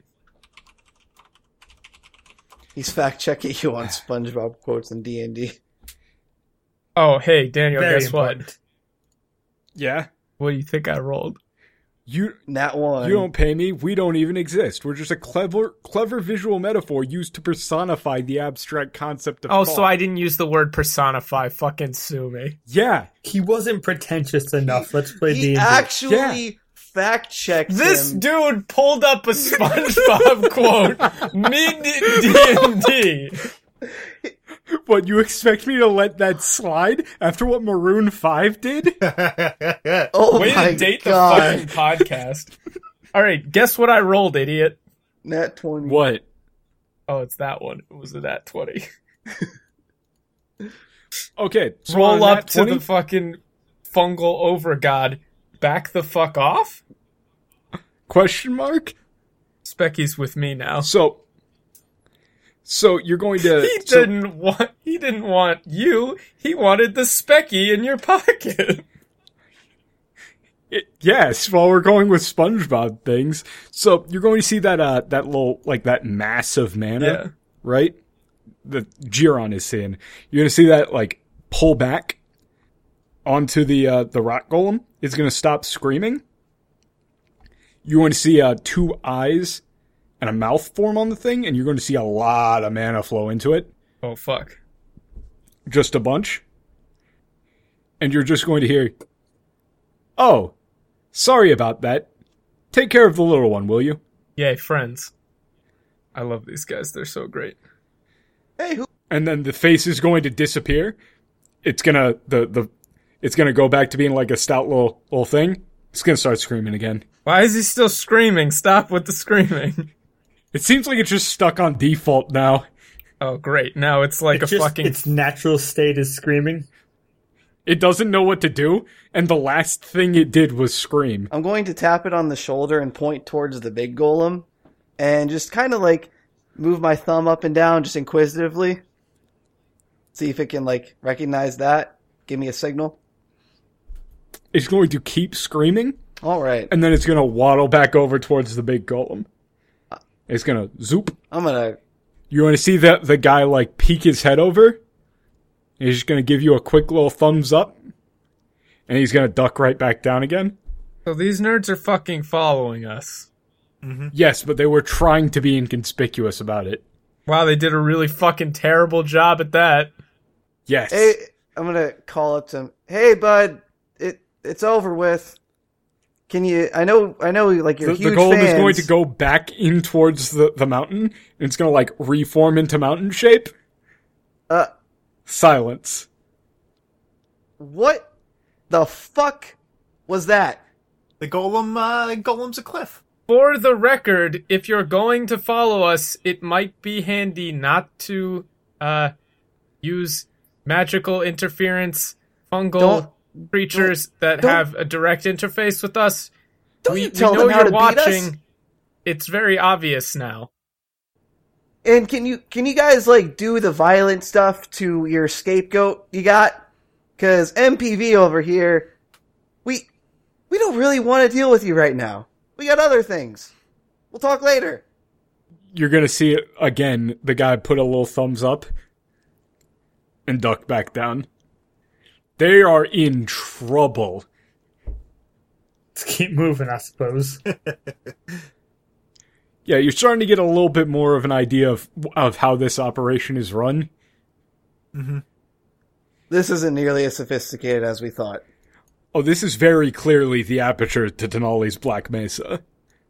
S3: He's fact-checking you on SpongeBob quotes in D and D.
S5: Oh, hey, Daniel,
S4: Very
S5: guess what?
S4: important.
S2: Yeah?
S5: What do you think I rolled?
S2: You
S3: Nat one.
S2: you don't pay me, we don't even exist. We're just a clever clever visual metaphor used to personify the abstract concept of
S5: Oh,
S2: thought.
S5: so I didn't use the word personify. Fucking sue me.
S2: Yeah.
S4: He wasn't pretentious enough. Let's play D
S3: He
S4: and D.
S3: actually
S2: Yeah.
S3: fact-checked
S5: This
S3: him.
S5: dude pulled up a SpongeBob quote mid D and D.
S2: What, you expect me to let that slide after what Maroon five did?
S3: Oh
S5: Way
S3: my
S5: to date
S3: god.
S5: the fucking podcast. All right, guess what I rolled, idiot?
S3: Nat twenty.
S2: What?
S5: Oh, it's that one. It was a nat twenty.
S2: Okay, so
S5: Roll
S2: on
S5: up
S2: that
S5: to
S2: twenty,
S5: the fucking fungal overgod. Back the fuck off?
S2: question mark?
S5: Specky's with me now.
S2: So, so you're going to...
S5: He
S2: so-
S5: didn't want. He didn't want you. He wanted the Specky in your pocket.
S2: It, yes, well, we're going with SpongeBob things. So you're going to see that uh that little like that mass of mana,
S5: Yeah.
S2: right? That Giron is seeing. You're going to see that like pull back onto the uh, the rock golem. It's going to stop screaming. You're going to see uh two eyes and a mouth form on the thing, and you're going to see a lot of mana flow into it,
S5: Oh fuck.
S2: just a bunch. And you're just going to hear, "Oh, sorry about that. Take care of the little one, will you?"
S5: Yay, friends. I love these guys. They're so great.
S3: Hey, who?
S2: And then the face is going to disappear. It's gonna the the it's gonna go back to being like a stout little little thing. It's gonna start screaming again.
S5: Why is he still screaming? Stop with the screaming.
S2: It seems like it's just stuck on default now.
S5: Oh, great. Now it's like
S4: It's
S5: a
S4: just,
S5: fucking...
S4: its natural state is screaming.
S2: It doesn't know what to do, and the last thing it did was scream.
S3: I'm going to tap it on the shoulder and point towards the big golem, and just kind of like move my thumb up and down, just inquisitively. See if it can like recognize that. Give me a signal.
S2: It's going to keep screaming,
S3: All right.
S2: and then it's going to waddle back over towards the big golem. It's going to zoop.
S3: I'm gonna.
S2: You want to see that the guy like peek his head over? He's just going to give you a quick little thumbs up, and he's going to duck right back down again.
S5: So these nerds are fucking following us.
S1: Mm-hmm.
S2: Yes, but they were trying to be inconspicuous about it.
S5: Wow, they did a really fucking terrible job at that.
S2: Yes.
S3: Hey, I'm gonna call up to him. Hey, bud, it it's over with. Can you? I know, I know, like you're
S2: the,
S3: huge
S2: the golem
S3: fans.
S2: is going to go back in towards the, the mountain, and it's going to like reform into mountain shape.
S3: Uh,
S2: Silence.
S3: what the fuck was that?
S1: The golem, uh, golem's a cliff.
S5: For the record, if you're going to follow us, it might be handy not to uh, use magical interference, fungal
S3: Don't-
S5: creatures that
S3: don't-
S5: have a direct interface with us.
S3: Don't
S5: we,
S3: you tell
S5: we know
S3: them how
S5: you're
S3: to beat us?
S5: watching. It's very obvious now.
S3: And can you can you guys like do the violent stuff to your scapegoat you got? Because M P V over here, we we don't really want to deal with you right now. We got other things. We'll talk later.
S2: You're going to see it again. The guy put a little thumbs up and duck back down. They are in trouble.
S4: Let's keep moving, I suppose.
S2: Yeah, you're starting to get a little bit more of an idea of of how this operation is run.
S1: Mm-hmm.
S3: This isn't nearly as sophisticated as we thought.
S2: Oh, this is very clearly the aperture to Denali's Black Mesa.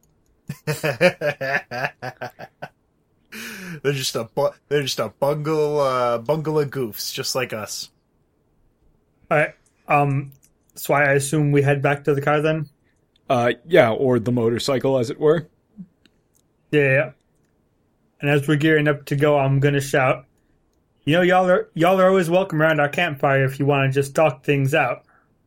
S1: They're just a bu- they're just a bungle uh, bungle of goofs, just like us.
S4: Alright, um, so I assume we head back to the car then?
S2: Uh, yeah, or the motorcycle, as it were.
S4: Yeah, yeah, yeah. And as we're gearing up to go, I'm gonna shout, you know, y'all are, y'all are always welcome around our campfire if you want to just talk things out.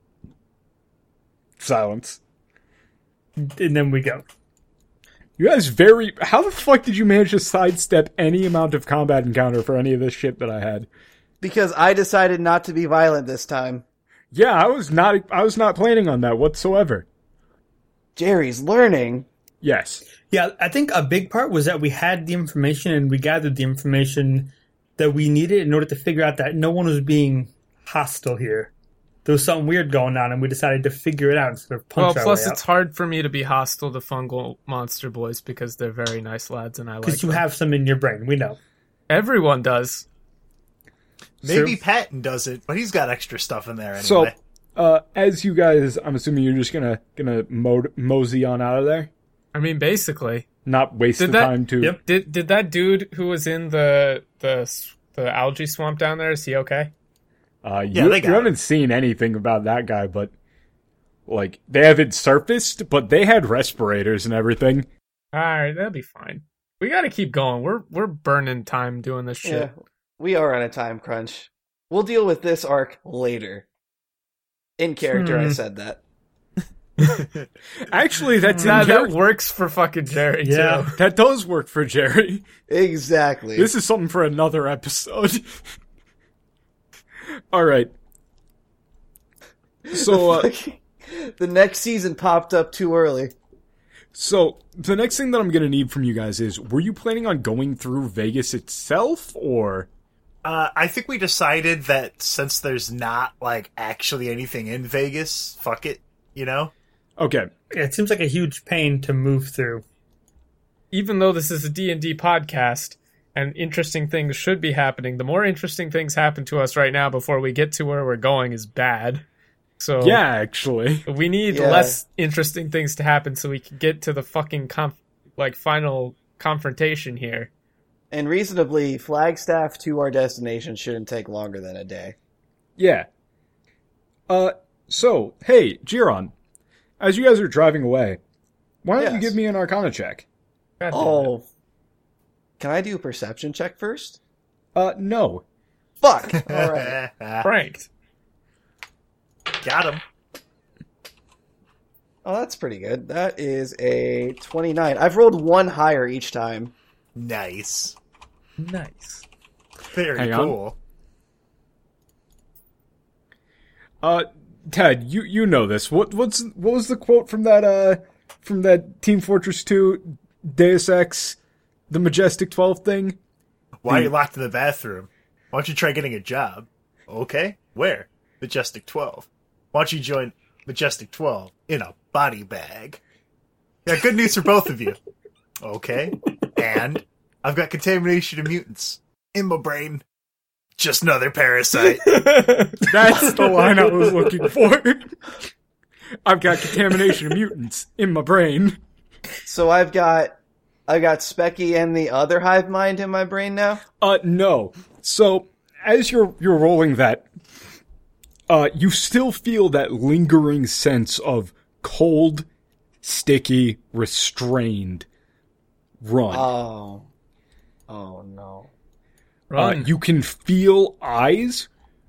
S2: Silence.
S4: And then we go.
S2: You guys very... How the fuck did you manage to sidestep any amount of combat encounter for any of this shit that I had?
S3: Because I decided not to be violent this time.
S2: Yeah, I was not I was not planning on that whatsoever.
S3: Jerry's learning.
S2: Yes.
S4: Yeah, I think a big part was that we had the information and we gathered the information that we needed in order to figure out that no one was being hostile here. There was something weird going on, and we decided to figure it out instead of punch
S5: Well,
S4: our
S5: plus
S4: way
S5: it's
S4: out.
S5: hard for me to be hostile to fungal monster boys because they're very nice lads and I like
S4: Because you
S5: them.
S4: have some in your brain, we know.
S5: Everyone does.
S1: Maybe
S4: So-
S1: Patton does it, but he's got extra stuff in there anyway.
S2: So, uh, as you guys, I'm assuming you're just gonna gonna mo- mosey on out of there,
S5: I mean, basically.
S2: not waste
S5: Did
S2: the
S5: that-
S2: time to.
S4: Yep.
S5: Did did that dude who was in the the the algae swamp down there, is he okay?
S2: Uh,
S1: Yeah,
S2: you,
S1: they
S2: you
S1: got
S2: haven't seen anything about that guy, but like they haven't surfaced, but they had respirators and everything.
S5: Alright, that'll be fine. We gotta keep going. We're we're burning time doing this shit.
S3: Yeah, we are on a time crunch. We'll deal with this arc later. In character, I
S5: Hmm.
S3: said that.
S2: Actually, that's in
S5: That, that
S2: character.
S5: works for fucking Jerry,
S4: Yeah.
S5: too.
S2: That does work for Jerry.
S3: Exactly.
S2: This is something for another episode. All right. So, uh,
S3: the next season popped up too early.
S2: so the next thing that I'm gonna need from you guys is: were you planning on going through Vegas itself, or?
S1: uh, I think we decided that since there's not like actually anything in Vegas, fuck it, you know.
S2: Okay,
S4: It seems like a huge pain to move through.
S5: Even though this is a D and D podcast and interesting things should be happening, the more interesting things happen to us right now before we get to where we're going is bad. So
S2: yeah, actually,
S5: we need
S3: Yeah.
S5: less interesting things to happen so we can get to the fucking conf- like final confrontation here.
S3: And reasonably, Flagstaff to our destination shouldn't take longer than a day.
S2: yeah. Uh, so, hey, Jiron, as you guys are driving away, why don't
S3: Yes.
S2: you give me an Arcana check?
S5: God damn it.
S3: Oh. Can I do a perception check first?
S2: Uh, no.
S3: Fuck! Alright.
S5: Pranked.
S1: Got him.
S3: Oh, that's pretty good. That is a twenty-nine. I've rolled one higher each time.
S1: Nice.
S5: Nice.
S1: Very
S2: Hang on.
S1: cool.
S2: Uh, Ted, you, you know this. What, what's, what was the quote from that, uh, from that Team Fortress two Deus Ex, the Majestic twelve thing?
S1: Why are you locked in the bathroom? Why don't you try getting a job? Okay, where? Majestic twelve. Why don't you join Majestic twelve in a body bag? Yeah, good news for both of you. Okay, and I've got contamination of mutants in my brain. Just another parasite.
S2: That's the line I was looking for. I've got contamination of mutants in my brain.
S3: So I've got I got Specky and the other hive mind in my brain now.
S2: Uh, no. So, as you're, you're rolling that, uh, you still feel that lingering sense of cold, sticky, restrained run.
S3: Oh. Oh no.
S2: Uh,
S5: Run.
S2: you can feel eyes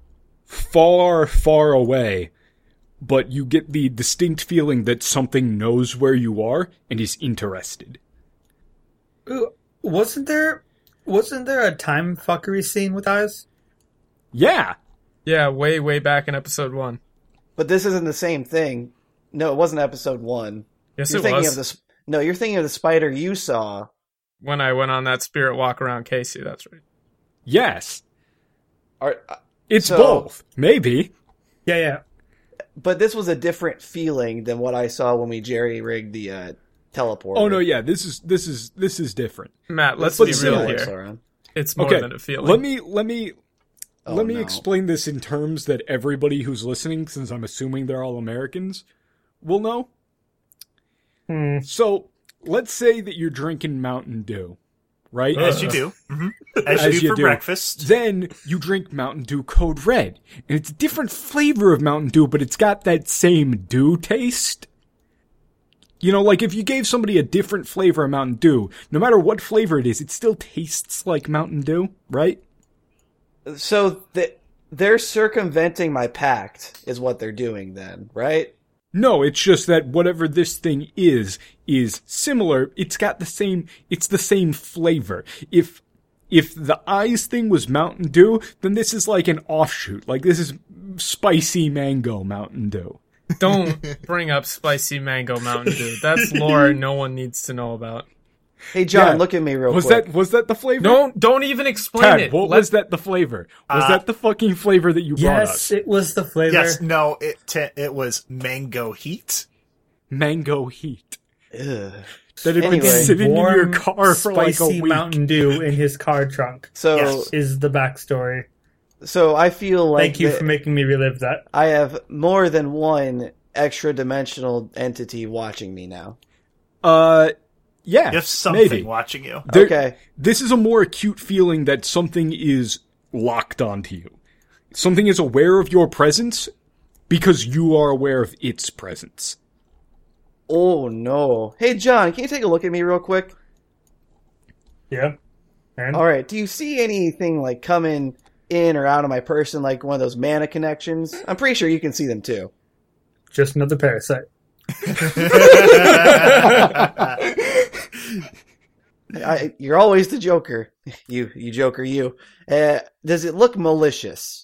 S2: far, far away, but you get the distinct feeling that something knows where you are and is interested.
S4: Ooh, Wasn't there wasn't there a time fuckery scene with eyes?
S2: Yeah.
S5: Yeah, way, way back in episode one.
S3: But this isn't the same thing. No, it wasn't episode one.
S5: Yes,
S3: You're
S5: it
S3: thinking
S5: was.
S3: of the sp- No, you're thinking of the spider you saw.
S5: When I went on that spirit walk around Casey, that's right.
S2: Yes.
S3: Are, uh,
S2: It's
S3: So-
S2: both. Maybe.
S4: Yeah, yeah.
S3: but this was a different feeling than what I saw when we jerry rigged the uh, teleporter.
S2: Oh no, yeah, this is this is this is different.
S5: Matt, let's
S2: But
S5: be
S2: still,
S5: real
S3: Alex
S5: here.
S3: Sauron.
S5: It's more
S2: Okay,
S5: than a feeling.
S2: let me let me
S3: Oh,
S2: let me
S3: no.
S2: explain this in terms that everybody who's listening, since I'm assuming they're all Americans, will know.
S4: Hmm.
S2: So, let's say that you're drinking Mountain Dew, right?
S1: As you do. hmm As,
S2: As
S1: you do
S2: you
S1: for
S2: do.
S1: breakfast.
S2: Then you drink Mountain Dew Code Red, and it's a different flavor of Mountain Dew, but it's got that same dew taste. You know, like if you gave somebody a different flavor of Mountain Dew, no matter what flavor it is, it still tastes like Mountain Dew, right?
S3: So th- they're circumventing my pact, is what they're doing then, right?
S2: No, it's just that whatever this thing is, is similar. It's got the same, it's the same flavor. If, if the eyes thing was Mountain Dew, then this is like an offshoot. Like this is spicy mango Mountain Dew.
S5: Don't bring up spicy mango Mountain Dew. That's lore no one needs to know about.
S3: Hey, John,
S2: Yeah.
S3: look at me real
S2: Was
S3: quick.
S2: that, was that the flavor?
S5: Don't don't even explain
S2: Tad,
S5: it.
S2: what
S5: Let-
S2: was that the flavor? Was
S1: Uh,
S2: that the fucking flavor that you brought
S4: Yes,
S2: us?
S4: it was the flavor.
S1: Yes, no, it t- it was mango heat.
S2: Mango heat.
S3: Ugh.
S2: That had
S3: Anyway.
S2: been sitting in your
S4: Warm,
S2: car for like a
S4: spicy
S2: week.
S4: Mountain Dew in his car trunk
S3: So,
S1: Yes.
S4: is the backstory.
S3: so I feel like
S4: Thank you
S3: that
S4: for making me relive that.
S3: I have more than one extra dimensional entity watching me now.
S2: Uh, yeah,
S1: You have something
S2: maybe.
S1: watching you.
S2: There-
S3: Okay.
S2: This is a more acute feeling that something is locked onto you. Something is aware of your presence because you are aware of its presence.
S3: Oh no. Hey, John, can you take a look at me real quick?
S4: Yeah. And
S3: All right. Do you see anything like coming in or out of my person, like one of those mana connections? I'm pretty sure you can see them too.
S4: just another parasite.
S3: I, you're always the Joker. You, you Joker, you. Uh, does it look malicious?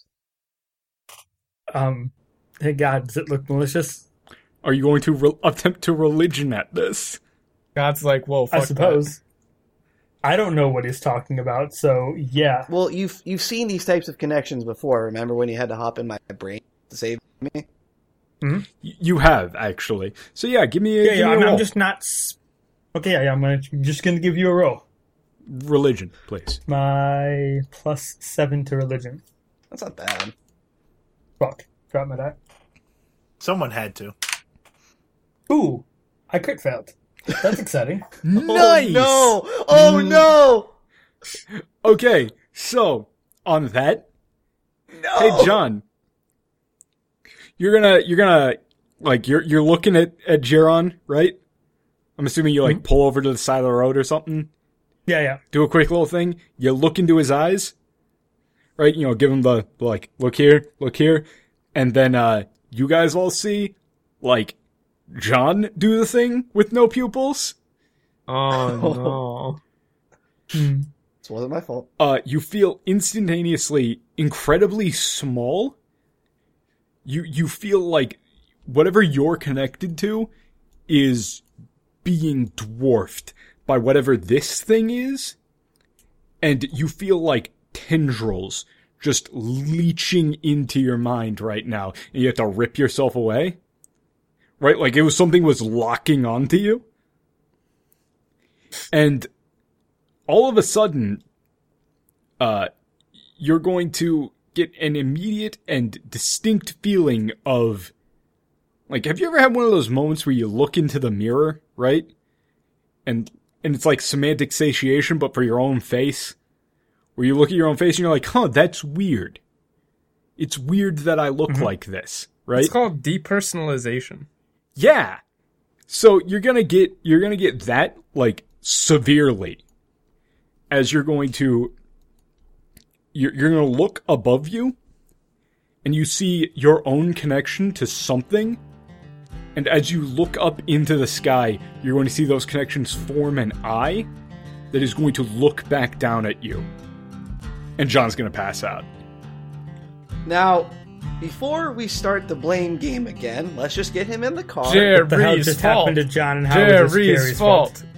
S4: Um, hey God, does it look malicious?
S2: Are you going to re- attempt to religion at this?
S5: God's like, whoa, fuck
S4: I suppose. I don't know what he's talking about, so yeah.
S3: Well, you've you've seen these types of connections before. Remember when you had to hop in my brain to save me?
S2: Y- You have, actually. So yeah, give me a,
S4: Yeah,
S2: give
S4: yeah,
S2: me a
S4: I'm, I'm
S2: roll.
S4: just not. s- Okay, yeah, yeah, I'm gonna I'm just gonna give you a roll.
S2: Religion, please.
S4: My plus seven to religion.
S3: That's not bad.
S4: Fuck, drop my die.
S1: Someone had to.
S4: Ooh, I crit failed. That's exciting.
S2: Nice!
S3: Oh no! Oh no!
S2: Okay, so, on that,
S3: No!
S2: hey John, you're gonna you're gonna like you're you're looking at at Jiron, right? I'm assuming you like mm-hmm. pull over to the side of the road or something.
S4: Yeah, yeah.
S2: Do a quick little thing. You look into his eyes, right? You know, give him the like, look here, look here, and then uh you guys all see like John do the thing with no pupils.
S5: Oh no!
S3: hmm. It wasn't my fault.
S2: Uh, you feel instantaneously incredibly small. You you feel like whatever you're connected to is being dwarfed by whatever this thing is, and you feel like tendrils just leeching into your mind right now, and you have to rip yourself away. Right? Like it was something was locking onto you. And all of a sudden, uh, you're going to get an immediate and distinct feeling of, like, have you ever had one of those moments where you look into the mirror, right? And, and it's like semantic satiation, but for your own face? Where you look at your own face and you're like, huh, that's weird. It's weird that I look mm-hmm. like this, right?
S5: It's called depersonalization.
S2: Yeah. So you're gonna get, you're gonna get that, like, severely. As you're going to, you're, you're gonna look above you, and you see your own connection to something, and as you look up into the sky, you're going to see those connections form an eye that is going to look back down at you. And John's gonna pass out.
S3: Now, before we start the blame game again, let's just get him in the car.
S5: Jerry's
S4: what the hell just
S5: fault.
S4: happened to John and how
S5: Jerry's,
S4: is this Jerry's fault?
S5: fault?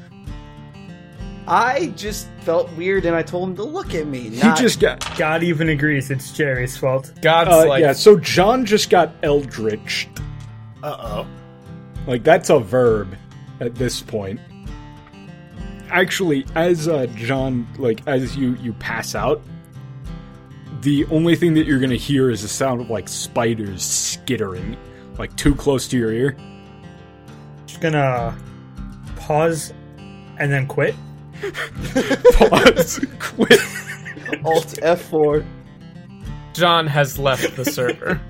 S3: I just felt weird and I told him to look at me.
S2: He
S3: Not...
S2: just got...
S4: God even agrees it's Jerry's fault.
S5: God's
S2: Uh,
S5: like...
S2: yeah, so John just got eldritched.
S1: Uh-oh.
S2: Like, that's a verb at this point. Actually, as uh, John, like, as you, you pass out, the only thing that you're gonna hear is the sound of, like, spiders skittering, like, too close to your ear.
S4: Just gonna pause and then quit.
S2: Pause. Quit.
S3: Alt F four.
S5: John has left the server.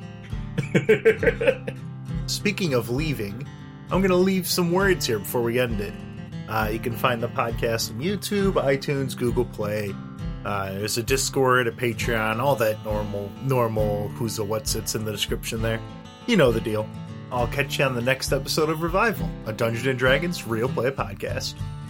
S1: Speaking of leaving, I'm going to leave some words here before we end it. Uh, you can find the podcast on YouTube, iTunes, Google Play. Uh, there's a Discord, a Patreon, all that normal, normal who's a what's it's in the description there. You know the deal. I'll catch you on the next episode of Revival, a Dungeons and Dragons Real Play podcast.